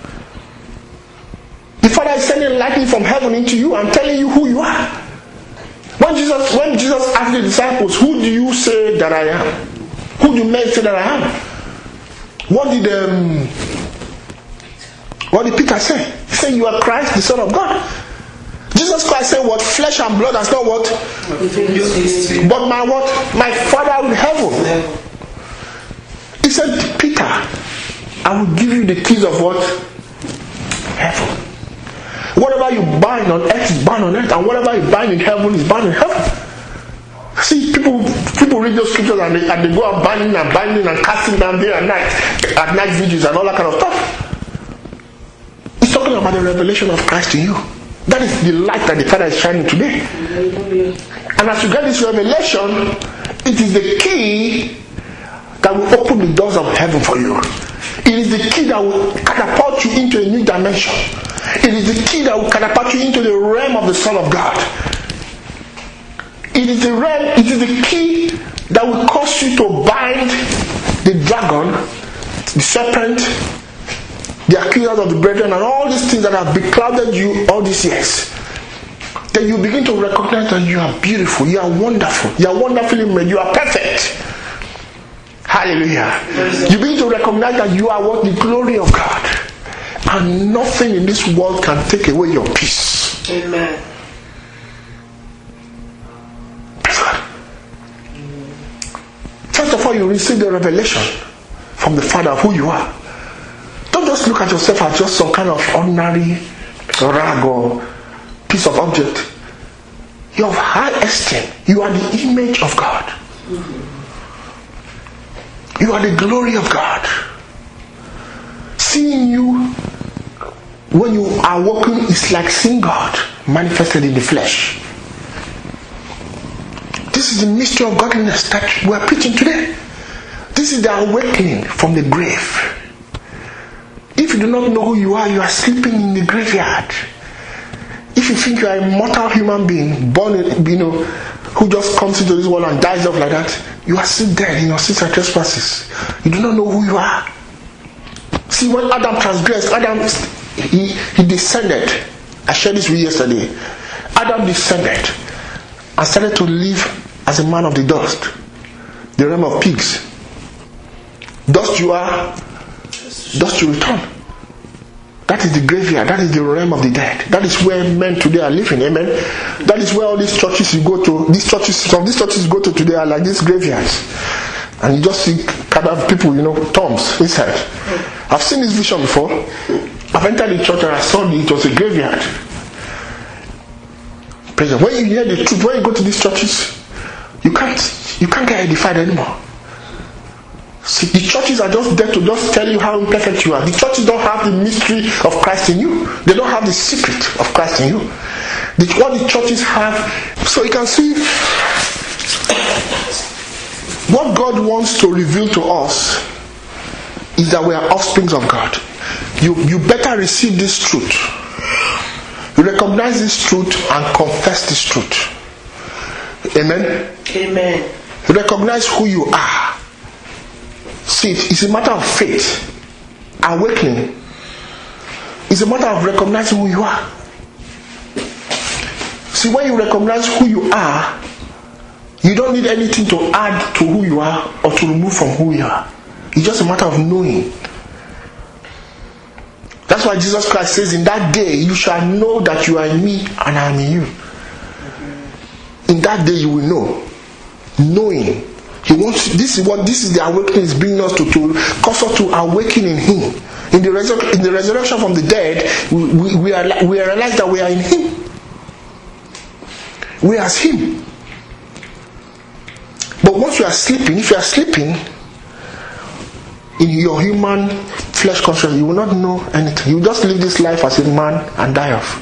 The Father is sending lightning from heaven into you and telling you who you are. When Jesus, when Jesus asked the disciples, who do you say that I am? Who do men say that I am? What did um, what did Peter say? He said, you are Christ, the Son of God. Jesus Christ said, what? Flesh and blood has not what? But my what? My Father in heaven. He said, Peter, I will give you the keys of what? Heaven. Whatever you bind on earth is bound on earth, and whatever you bind in heaven is bound in heaven. See, people people read those scriptures and they, and they go out binding and binding and casting down day and night, at night vigils and all that kind of stuff. He's talking about the revelation of Christ in you. That is the light that the Father is shining today. And as you get this revelation, it is the key that will open the doors of heaven for you. It is the key that will catapult you into a new dimension. It is the key that will catapult you into the realm of the Son of God. It is the realm, it is the key that will cause you to bind the dragon, the serpent, the accusers of the brethren, and all these things that have beclouded you all these years. Then you begin to recognize that you are beautiful, you are wonderful, you are wonderfully made, you are perfect. Hallelujah. You begin to recognize that you are what? The glory of God. And nothing in this world can take away your peace. Amen. First of all, you receive the revelation from the Father of who you are. Don't just look at yourself as just some kind of ordinary rag or piece of object. You have high esteem. You are the image of God. Mm-hmm. You are the glory of God. Seeing you when you are walking, it's like seeing God manifested in the flesh. This is the mystery of godliness that we are preaching today. This is the awakening from the grave. If you do not know who you are, you are sleeping in the graveyard. If you think you are a mortal human being, born, you know, who just comes into this world and dies off like that, you are still dead in your sins and trespasses. You do not know who you are. See, when Adam transgressed, Adam, he, he descended. I shared this with you yesterday. Adam descended and started to live as a man of the dust, the realm of pigs. Dust you are, dust you return. That is the graveyard. That is the realm of the dead. That is where men today are living. Amen. That is where all these churches you go to. These churches, some of these churches you go to today are like these graveyards, and you just see kind of people, you know, tombs inside. I've seen this vision before. I've entered the church and I saw it was a graveyard. Praise God. When you hear the truth, when you go to these churches, you can't, you can't get edified anymore. See, the churches are just there to just tell you how imperfect you are. The churches don't have the mystery of Christ in you. They don't have the secret of Christ in you. The, what the churches have, so you can see what God wants to reveal to us is that we are offsprings of God. You, you better receive this truth. You recognize this truth and confess this truth. Amen? Amen. You recognize who you are. See, it's a matter of faith. Awakening. It's a matter of recognizing who you are. See, when you recognize who you are, you don't need anything to add to who you are or to remove from who you are. It's just a matter of knowing. That's why Jesus Christ says, in that day you shall know that you are in me and I am in you. In that day you will know. Knowing. He wants. This is what. This is the awakening is bringing us to, to cause us to awaken in Him. In the resur- in the resurrection from the dead, we we, we, are, we realize that we are in Him. We are as Him. But once you are sleeping, if you are sleeping in your human flesh consciousness, you will not know anything. You will just live this life as a man and die off.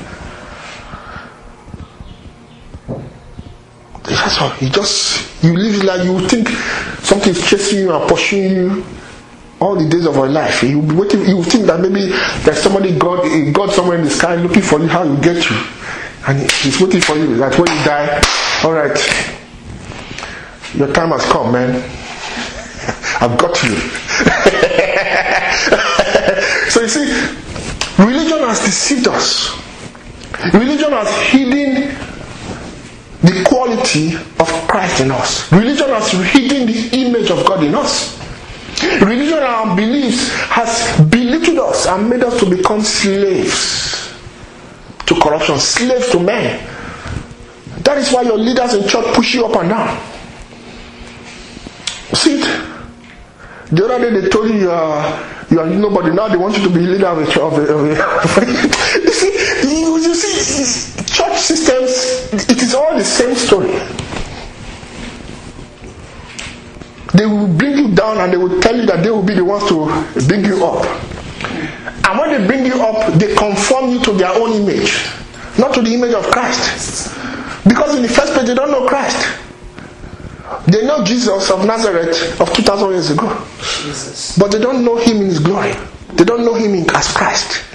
That's all. You just you live like you think something is chasing you and pursuing you all the days of your life. You will be waiting. You will think that maybe there's somebody God, God somewhere in the sky looking for you, how you get you, and He's waiting for you. That when you die, all right, your time has come, man. I've got you. So you see, religion has deceived us. Religion has hidden the quality of Christ in us. Religion has hidden the image of God in us. Religion and our beliefs has belittled us and made us to become slaves to corruption, slaves to men. That is why your leaders in church push you up and down. See it? The other day they told you you are, you are nobody. Now they want you to be leader of a church. Of a, of a you see, you, you see, church systems, it is all the same story. They will bring you down and they will tell you that they will be the ones to bring you up. And when they bring you up, they conform you to their own image, not to the image of Christ. Because in the first place, they don't know Christ. They know Jesus of Nazareth of two thousand years ago. Jesus. But they don't know Him in His glory. They don't know Him in, as Christ.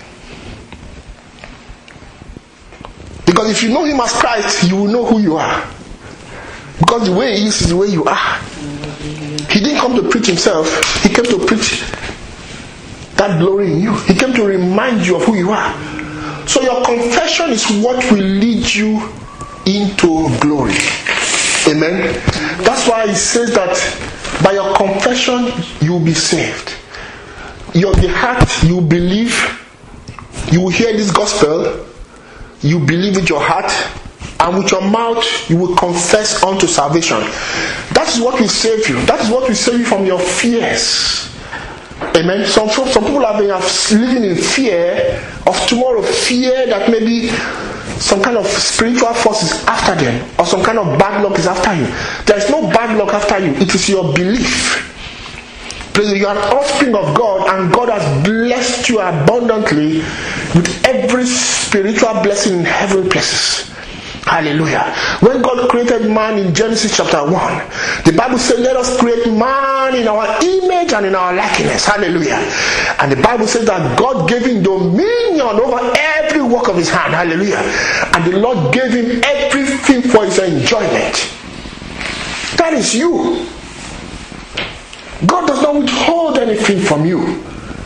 Because if you know Him as Christ, you will know who you are. Because the way He is is the way you are. He didn't come to preach Himself. He came to preach that glory in you. He came to remind you of who you are. So your confession is what will lead you into glory. Amen. That's why He says that by your confession you will be saved. Your the heart you believe, you will hear this gospel, you believe with your heart, and with your mouth you will confess unto salvation. That is what will save you. That is what will save you from your fears. Amen. Some some people have been living in fear of tomorrow, fear that maybe some kind of spiritual force is after them, or some kind of bad luck is after you. There is no bad luck after you. It is your belief. You are an offspring of God, and God has blessed you abundantly with every spiritual blessing in heavenly places. Hallelujah. When God created man in Genesis chapter one, the Bible says, let us create man in our image and in our likeness. Hallelujah. And the Bible says that God gave him dominion over every work of his hand. Hallelujah. And the Lord gave him everything for his enjoyment. That is you. God does not withhold anything from you.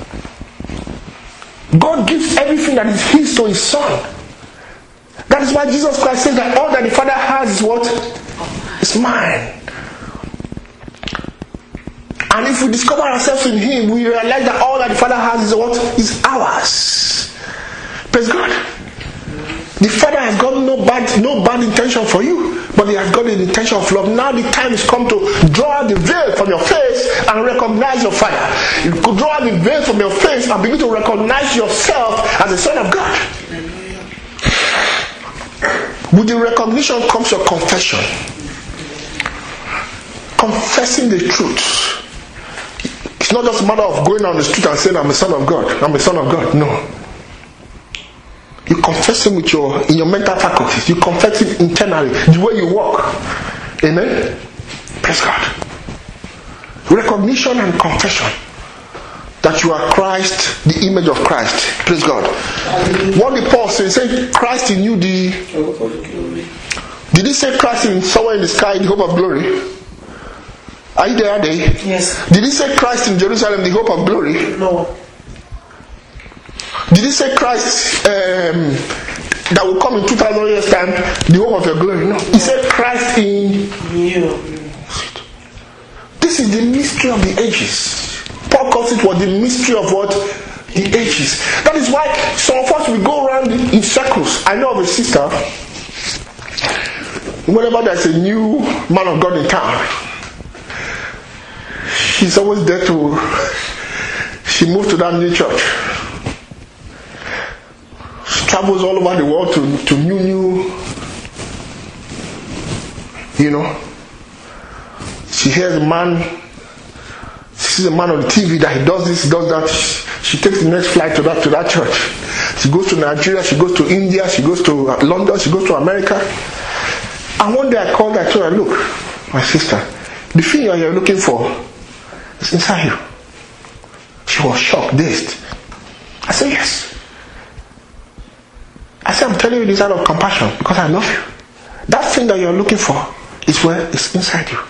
God gives everything that is his to his son. That is why Jesus Christ says that all that the Father has is what? Is mine. And if we discover ourselves in him, we realize that all that the Father has is what? Is ours. Praise God. The Father has got no bad, no bad intention for you, but he has got an intention of love. Now the time is come to draw the veil from your face and recognize your Father. You could draw the veil from your face and begin to recognize yourself as a son of God. With the recognition comes your confession. Confessing the truth. It's not just a matter of going on the street and saying, I'm a son of God. I'm a son of God. No. You confess him with your in your mental faculties. You confess it internally. The way you walk. Amen. Praise God. Recognition and confession that you are Christ, the image of Christ. Praise God. What did Paul say? He said Christ in you, the hope of glory. Did he say Christ in somewhere in the sky, the hope of glory? Are you there? Are they? Yes. Did he say Christ in Jerusalem, the hope of glory? No. Did he say Christ um, that will come in two thousand years time, the hope of your glory? No. He said Christ in you. This is the mystery of the ages. Paul calls it what? The mystery of what? The ages. That is why some of us will go around in circles. I know of a sister, whenever there's a new man of God in town, she's always there to, she moved to that new church. She travels all over the world to, to new, new, you know. She hears a man, she sees a man on the T V that he does this, he does that. She, she takes the next flight to that to that church. She goes to Nigeria, she goes to India, she goes to London, she goes to America. And one day I called her, I told her, look, my sister, the thing you're looking for is inside you. She was shocked, dazed. I said, yes. I said, I'm telling you this out of compassion because I love you. That thing that you're looking for is where it's inside you.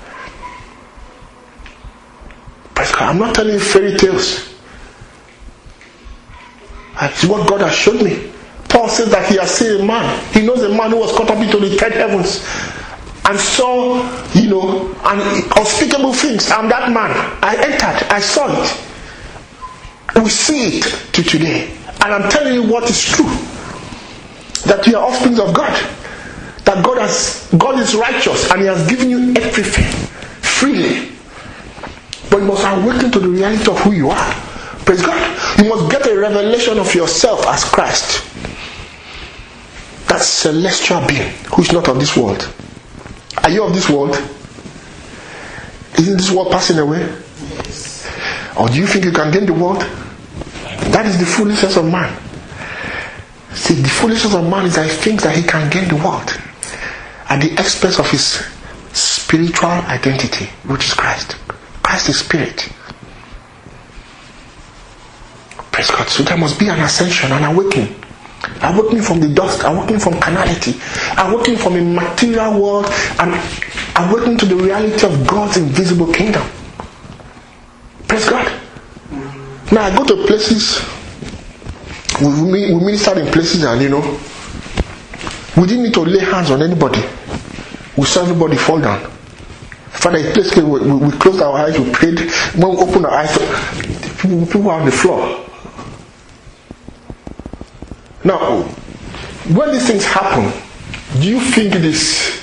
I'm not telling you fairy tales. It's what God has showed me. Paul says that he has seen a man. He knows a man who was caught up into the third heavens and saw, you know, unspeakable things. I'm that man. I entered. I saw it. We see it to today. And I'm telling you what is true. That you are offspring of God. That God has, God is righteous and he has given you everything freely. But you must awaken to the reality of who you are. Praise God. You must get a revelation of yourself as Christ. That celestial being who is not of this world. Are you of this world? Isn't this world passing away? Yes. Or do you think you can gain the world? That is the foolishness of man. See, the foolishness of man is that he thinks that he can gain the world at the expense of his spiritual identity, which is Christ. Christ is spirit. Praise God. So there must be an ascension, an awakening. Awakening from the dust, awakening from carnality, awakening from a material world, and awakening to the reality of God's invisible kingdom. Praise God. Now I go to places, we, we minister in places, and you know, we didn't need to lay hands on anybody. We saw everybody fall down. Father, a place we, we, we closed our eyes, we prayed. When we opened our eyes, people, people were on the floor. Now, when these things happen, do you think it is?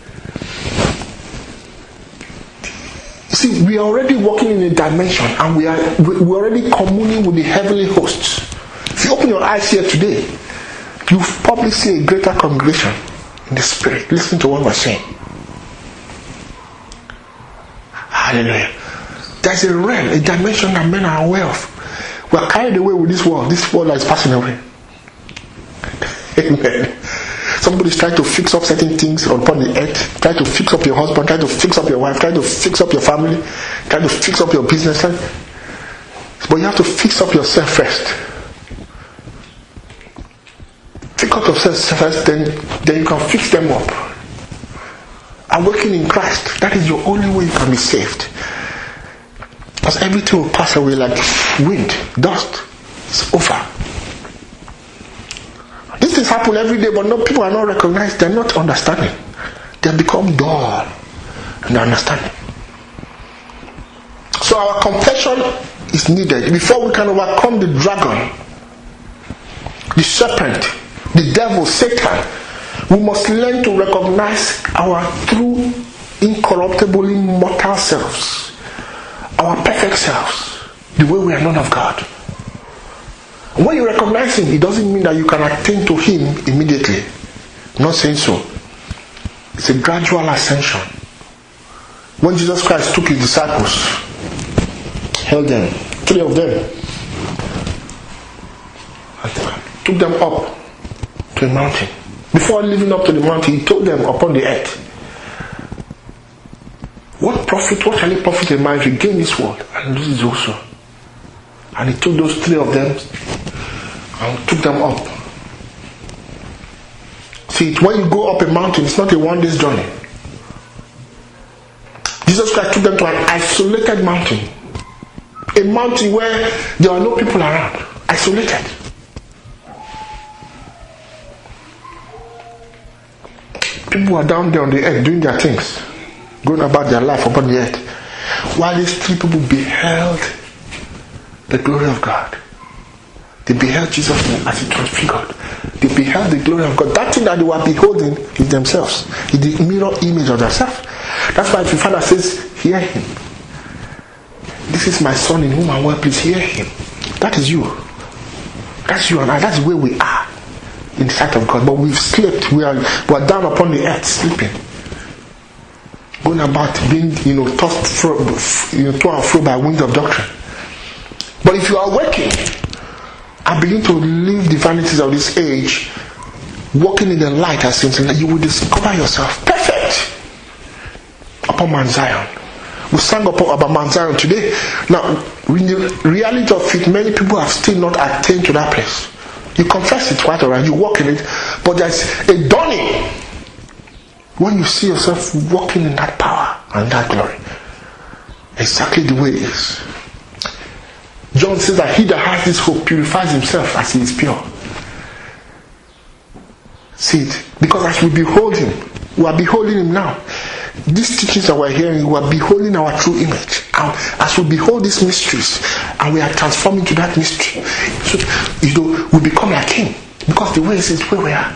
See, we are already walking in a dimension, and we are we're already communing with the heavenly hosts. If you open your eyes here today, you probably see a greater congregation in the spirit. Listen to what we're saying. Hallelujah. There's a realm, a dimension that men are aware of, We are carried away with this world. This world that is passing away. Amen. Somebody is trying to fix up certain things upon the earth. Try to fix up your husband. Try to fix up your wife. Try to fix up your family. Try to fix up your business. But you have to fix up yourself first. Fix up yourself first, then, then you can fix them up. Awaken in Christ. That is your only way you can be saved. Because everything will pass away like wind, dust. It's over. These things happen every day, but no, people are not recognized. They're not understanding. They have become dull in understanding. So our confession is needed before we can overcome the dragon, the serpent, the devil, Satan. We must learn to recognize our true, incorruptible, immortal selves, our perfect selves, the way we are known of God. When you recognize Him, it doesn't mean that you can attain to Him immediately. I'm not saying so. It's a gradual ascension. When Jesus Christ took His disciples, held them, three of them, and took them up to a mountain. Before leaving up to the mountain, He told them upon the earth, what profit, what shall it profit a man if he gain this world and loses also? And He took those three of them and took them up. See, when you go up a mountain, it's not a one day's journey. Jesus Christ took them to an isolated mountain. A mountain where there are no people around. Isolated. People are down there on the earth doing their things, going about their life upon the earth, while these three people beheld the glory of God. They beheld Jesus as He transfigured. They beheld the glory of God. That thing that they were beholding is themselves. It's the mirror image of themselves. That's why if your Father says, hear Him. This is my Son in whom I am well pleased. Hear Him. That is you. That's you and I. That's where we are in the sight of God. But we've slept. We are, we are down upon the earth sleeping. Going about being, you know, tossed fro, you know, to and fro by winds of doctrine. But if you are working and begin to leave the vanities of this age, walking in the light as saints, you will discover yourself perfect upon Mount Zion. We sang upon about Mount Zion today. Now, in the reality of it, many people have still not attained to that place. You confess it quite alright, you walk in it, but there's a dawning when you see yourself walking in that power and that glory. Exactly the way it is. John says that he that has this hope purifies himself as he is pure. See it? Because as we behold Him, we are beholding Him now. These teachings that we're hearing, we are beholding our true image. And as we behold these mysteries, and we are transforming to that mystery, so, you know, we become like Him. Because the way is where we are.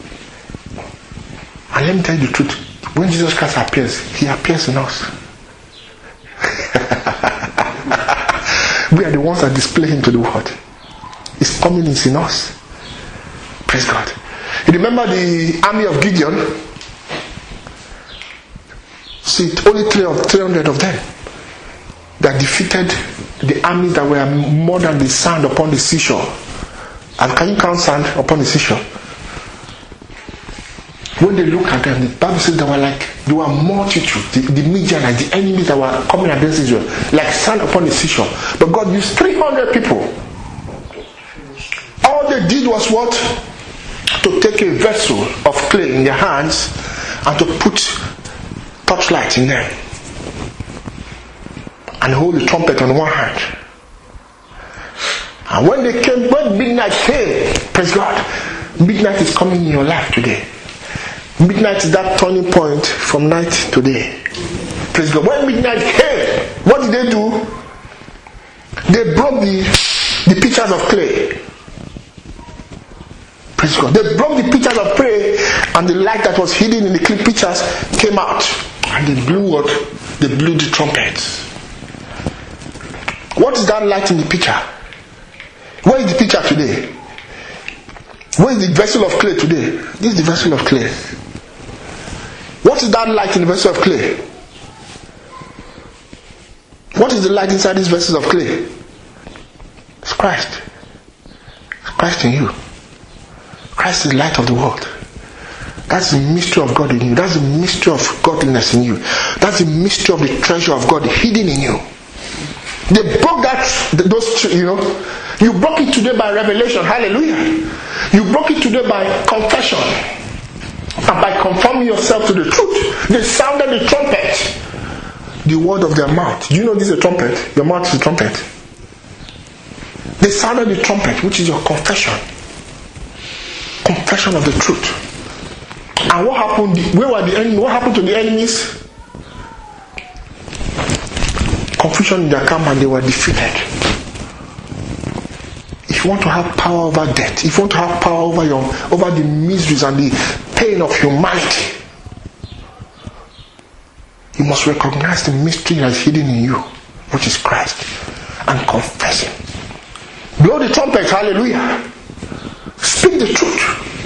And let me tell you the truth. When Jesus Christ appears, He appears in us. We are the ones that display Him to the world. His coming is in us. Praise God. You remember the army of Gideon? See, only three hundred of them that defeated the armies that were more than the sand upon the seashore. And can you count sand upon the seashore? When they look at them, the Bible says they were like, they were multitude, the, the Midianites, the enemies that were coming against Israel, like sand upon the seashore. But God used three hundred people. All they did was what? To take a vessel of clay in their hands and to put torchlight in them. And hold the trumpet on one hand. And when they came, when midnight came, praise God, midnight is coming in your life today. Midnight is that turning point from night to day. Praise God. When midnight came, what did they do? They broke the, the pitchers of clay. Praise God. They broke the pitchers of clay, and the light that was hidden in the clay pitchers came out. And they blew what? They blew the trumpets. What is that light in the pitcher? Where is the pitcher today? Where is the vessel of clay today? This is the vessel of clay. What is that light in the vessel of clay? What is the light inside these vessels of clay? It's Christ. Christ in you. Christ is the light of the world. That's the mystery of God in you. That's the mystery of godliness in you. That's the mystery of the treasure of God hidden in you. They broke that, those, you know, you broke it today by revelation. Hallelujah. You broke it today by confession. And by conforming yourself to the truth. They sounded the trumpet. The word of their mouth. Do you know this is a trumpet? Your mouth is a trumpet. They sounded the trumpet, which is your confession. Confession of the truth. And what happened? Where were the enemies? What happened to the enemies? Confusion in their camp, and they were defeated. If you want to have power over death, if you want to have power over your over the miseries and the pain of humanity, you must recognize the mystery that is hidden in you, which is Christ, and confess Him. Blow the trumpet, hallelujah. Speak the truth.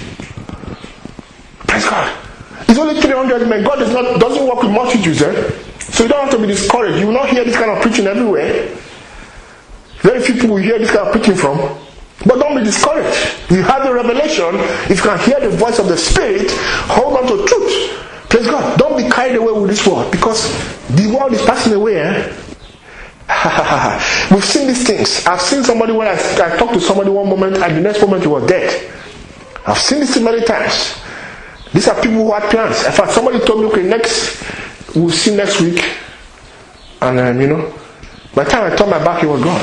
Praise God. It's only three hundred men. God does not doesn't work with multitudes, eh? So you don't have to be discouraged. You will not hear this kind of preaching everywhere. Very few people will hear this kind of preaching from. But don't be discouraged. You have the revelation. If you can hear the voice of the Spirit, hold on to truth. Praise God. Don't be carried away with this world, because the world is passing away. Eh? We've seen these things. I've seen somebody when I, I talked to somebody one moment and the next moment he was dead. I've seen this many times. These are people who had plans. In fact, somebody told me, okay, next, we'll see next week. And um, you know, by the time I turned my back, he was gone.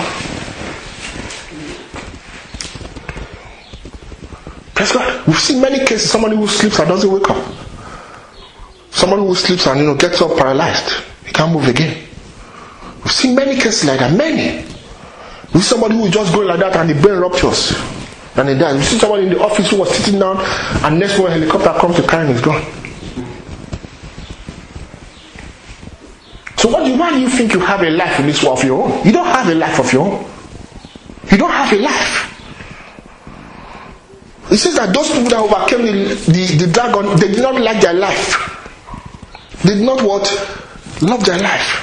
Praise God. We've seen many cases. Somebody who sleeps and doesn't wake up. Somebody who sleeps and, you know, gets up paralyzed. He can't move again. We've seen many cases like that. Many. We see somebody who is just going like that and the brain ruptures. And he dies. We see somebody in the office who was sitting down and next moment a helicopter comes to carry him, he's gone. So what do you, why do you think you have a life in this world of your own? You don't have a life of your own. You don't have a life. It says that those people that overcame the, the, the dragon, they did not like their life. They did not what? Love their life.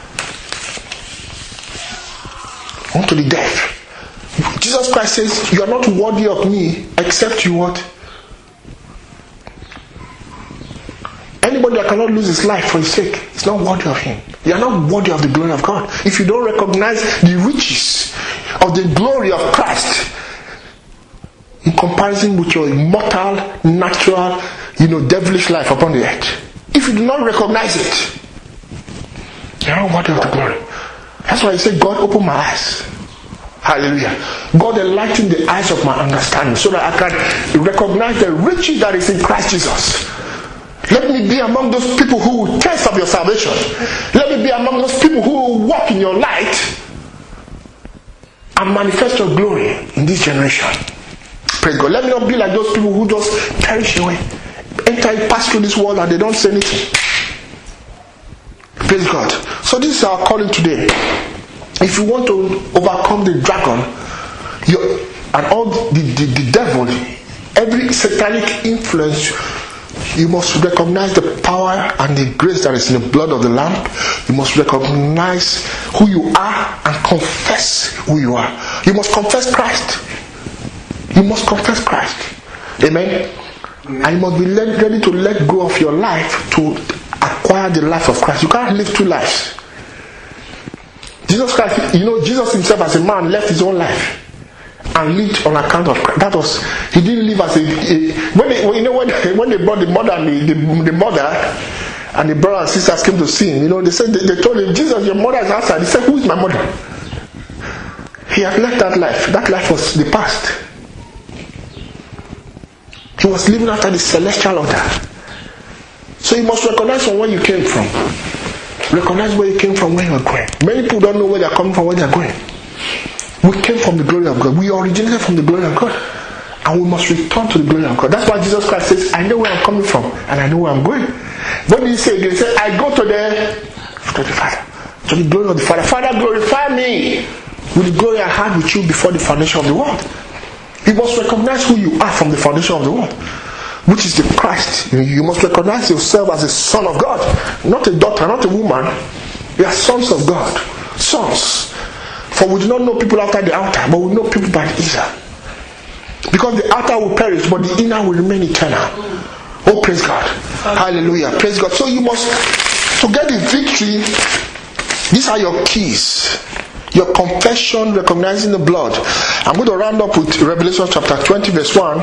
Unto the death. Jesus Christ says, you are not worthy of me except you what? Anybody that cannot lose his life for his sake is not worthy of him. You are not worthy of the glory of God. If you don't recognize the riches of the glory of Christ in comparison with your immortal, natural, you know, devilish life upon the earth. If you do not recognize it, you are not worthy of the glory. That's why he said, God open my eyes. Hallelujah. God enlighten the eyes of my understanding so that I can recognize the riches that is in Christ Jesus. Let me be among those people who will taste of your salvation. Let me be among those people who will walk in your light and manifest your glory in this generation. Praise God. Let me not be like those people who just perish away. Enter, pass through this world and they don't say anything. Praise God. So this is our calling today. If you want to overcome the dragon you, and all the, the, the devil, every satanic influence, you must recognize the power and the grace that is in the blood of the Lamb. You must recognize who you are and confess who you are. You must confess Christ. You must confess Christ. Amen. Amen. And you must be ready to let go of your life to acquire the life of Christ. You can't live two lives. Jesus Christ, you know, Jesus himself as a man left his own life and lived on account of Christ. That was, he didn't live as a, a when they, you know, when they, when they brought the mother and the, the, the mother and the brother and sisters came to see him, you know, they said, they, they told him, Jesus, your mother is outside. He said, who is my mother? He had left that life. That life was the past. He was living after the celestial order. So you must recognize from where you came from. Recognize where you came from, where you are going. Many people don't know where they are coming from, where they are going. We came from the glory of God. We originated from the glory of God. And we must return to the glory of God. That's why Jesus Christ says, I know where I'm coming from and I know where I'm going. What did he say again? He said, I go to the, to the Father. To the glory of the Father. Father, glorify me with the glory I had with you before the foundation of the world. You must recognize who you are from the foundation of the world, which is the Christ. You must recognize yourself as a son of God, not a daughter, not a woman. You are sons of God. Sons. For we do not know people after the outer, but we know people by the inner. Because the outer will perish, but the inner will remain eternal. Oh, praise God. Hallelujah. Praise God. So you must, to get the victory, these are your keys. Your confession, recognizing the blood. I'm going to round up with Revelation chapter twenty, verse one.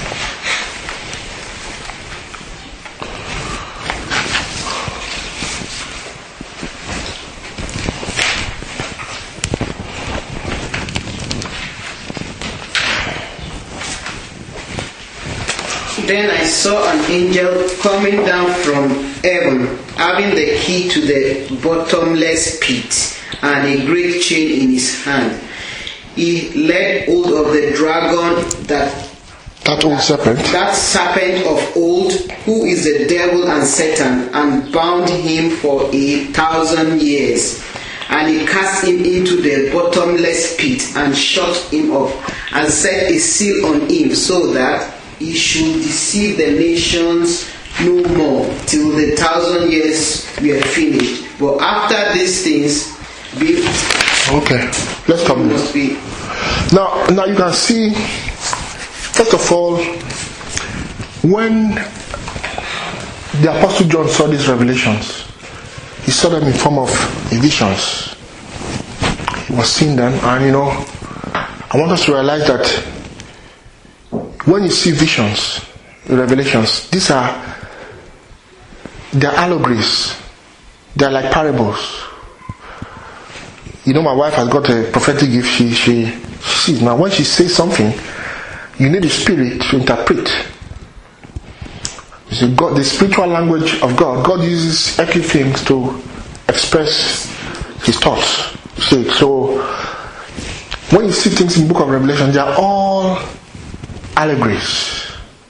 Then I saw an angel coming down from heaven, having the key to the bottomless pit, and a great chain in his hand. He laid hold of the dragon, that that old serpent, that serpent of old, who is the devil and Satan, and bound him for a thousand years. And he cast him into the bottomless pit, and shut him up, and set a seal on him, so that he should deceive the nations no more, till the thousand years were finished. But after these things, be okay, let's come must be. Now, now you can see, first of all, when the Apostle John saw these revelations, he saw them in form of visions. He was seeing them, and you know, I want us to realize that when you see visions, revelations, these are, they're allegories. They're like parables. You know, my wife has got a prophetic gift. She, she, she sees. Now, when she says something, you need the Spirit to interpret. You see, God, the spiritual language of God, God uses earthly things to express His thoughts. See, so, when you see things in the book of Revelation, they are all allegories.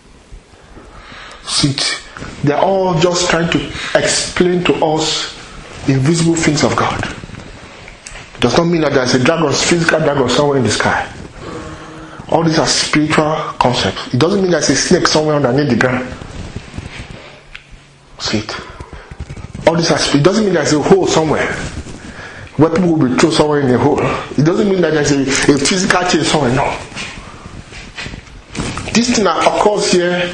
See, they're all just trying to explain to us invisible things of God. It does not mean that there's a dragon, physical dragon somewhere in the sky. All these are spiritual concepts. It doesn't mean there's a snake somewhere underneath the ground. See it. All these are. It doesn't mean there's a hole somewhere where people will be thrown somewhere in a hole. It doesn't mean that there's a, a physical change somewhere. No. This thing that occurs here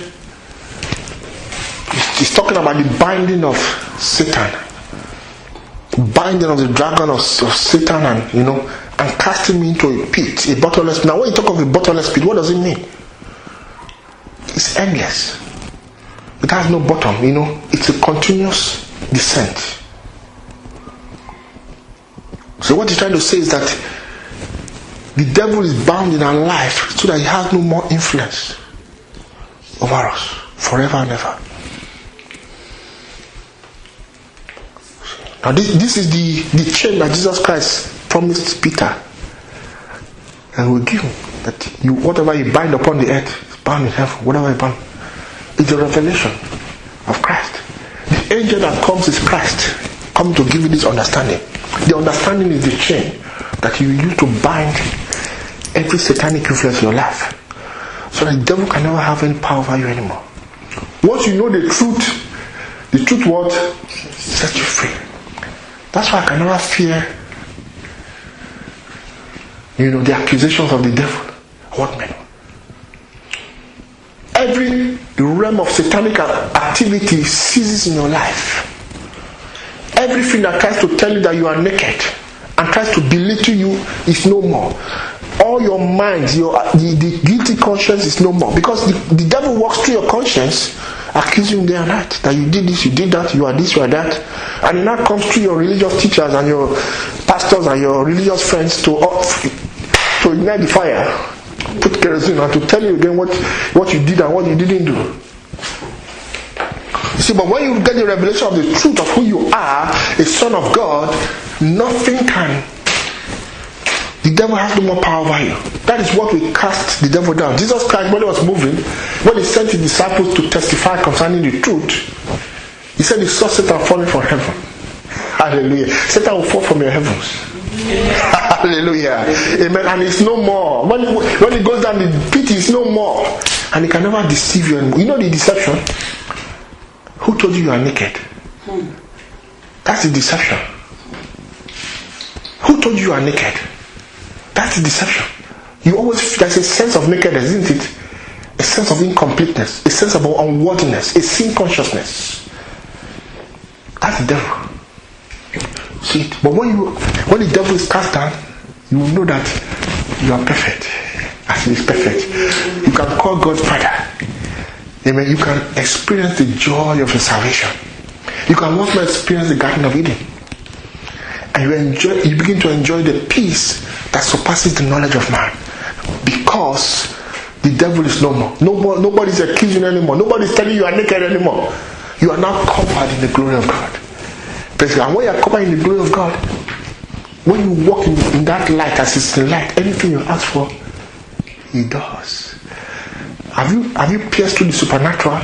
is talking about the binding of Satan, binding of the dragon of, of Satan, and you know, and casting him into a pit, a bottomless pit. Now, when you talk of a bottomless pit, what does it mean? It's endless. It has no bottom. You know, it's a continuous descent. So what he's trying to say is that the devil is bound in our life so that he has no more influence over us forever and ever. Now this, this is the, the chain that Jesus Christ promised Peter and will give him. That you, whatever you bind upon the earth is bound in heaven. Whatever you bind, it's a revelation of Christ. The angel that comes is Christ, coming to give you this understanding. The understanding is the chain that you use to bind every satanic influence in your life, so that the devil can never have any power over you anymore. Once you know the truth, the truth what? Set you free. That's why I can never fear, you know, the accusations of the devil. What men? Every realm of satanic activity ceases in your life. Everything that tries to tell you that you are naked and tries to belittle you is no more. All your mind, your the, the guilty conscience is no more, because the, the devil walks through your conscience, accusing you day and night that you did this, you did that, you are this, you are that, and it now comes through your religious teachers and your pastors and your religious friends to to ignite the fire, put kerosene, and to tell you again what what you did and what you didn't do. You see, but when you get the revelation of the truth of who you are, a son of God, nothing can. The devil has no more power over you. That is what will cast the devil down. Jesus Christ, when he was moving, when he sent his disciples to testify concerning the truth, he said he saw Satan falling from heaven. Hallelujah. Satan will fall from your heavens. Hallelujah. Amen. And it's no more. When, when he goes down the pit, it's no more. And he can never deceive you anymore. You know the deception? Who told you you are naked? That's the deception. Who told you you are naked? That's deception. You always, there's a sense of nakedness, isn't it? A sense of incompleteness, a sense of unworthiness, a sin consciousness. That's the devil. See it? But when you, when the devil is cast down, you will know that you are perfect. As he is perfect. You can call God Father. Amen. You can experience the joy of your salvation. You can once more experience the Garden of Eden. And you enjoy, you begin to enjoy the peace that surpasses the knowledge of man. Because the devil is no more. Nobody, nobody's accusing you anymore. Nobody's telling you are naked anymore. You are now covered in the glory of God. And when you are covered in the glory of God, when you walk in, in that light, as it's the light, anything you ask for, He does. Have you have you pierced through the supernatural?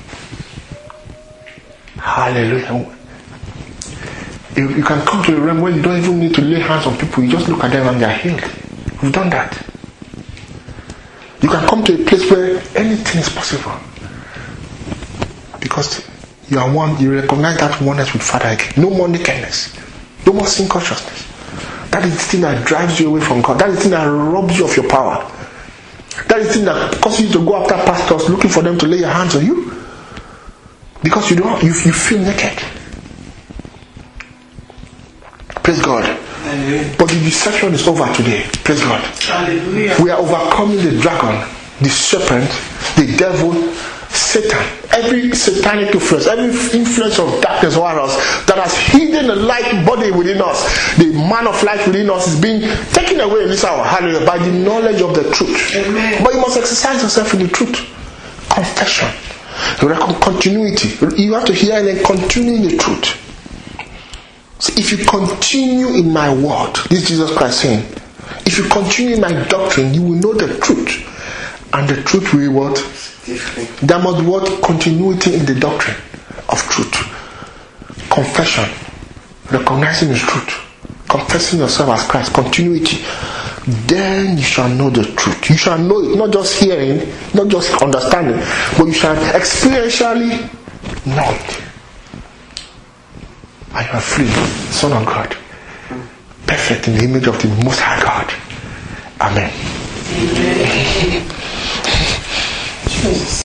Hallelujah. You, you can come to a realm where you don't even need to lay hands on people. You just look at them and they are healed. You've done that. You can come to a place where anything is possible. Because you are one, you recognize that oneness with Father again. No more nakedness. No more sin consciousness. That is the thing that drives you away from God. That is the thing that robs you of your power. That is the thing that causes you to go after pastors looking for them to lay your hands on you. Because you don't, you, you feel naked. Praise God. Hallelujah. But the deception is over today. Praise God. Hallelujah. We are overcoming the dragon, the serpent, the devil, Satan. Every satanic influence, every influence of darkness over us that has hidden the light body within us, the man of light within us is being taken away in this hour. Hallelujah. By the knowledge of the truth. Amen. But you must exercise yourself in the truth. Confession. Continuity. You have to hear and then continue in the truth. So if you continue in my word, this is Jesus Christ saying, if you continue in my doctrine, you will know the truth. And the truth will what? There must be what? Continuity in the doctrine of truth. Confession. Recognizing the truth. Confessing yourself as Christ. Continuity. Then you shall know the truth. You shall know it. Not just hearing, not just understanding, but you shall experientially know it. And you are free, Son of God. Perfect in the image of the Most High God. Amen. Amen.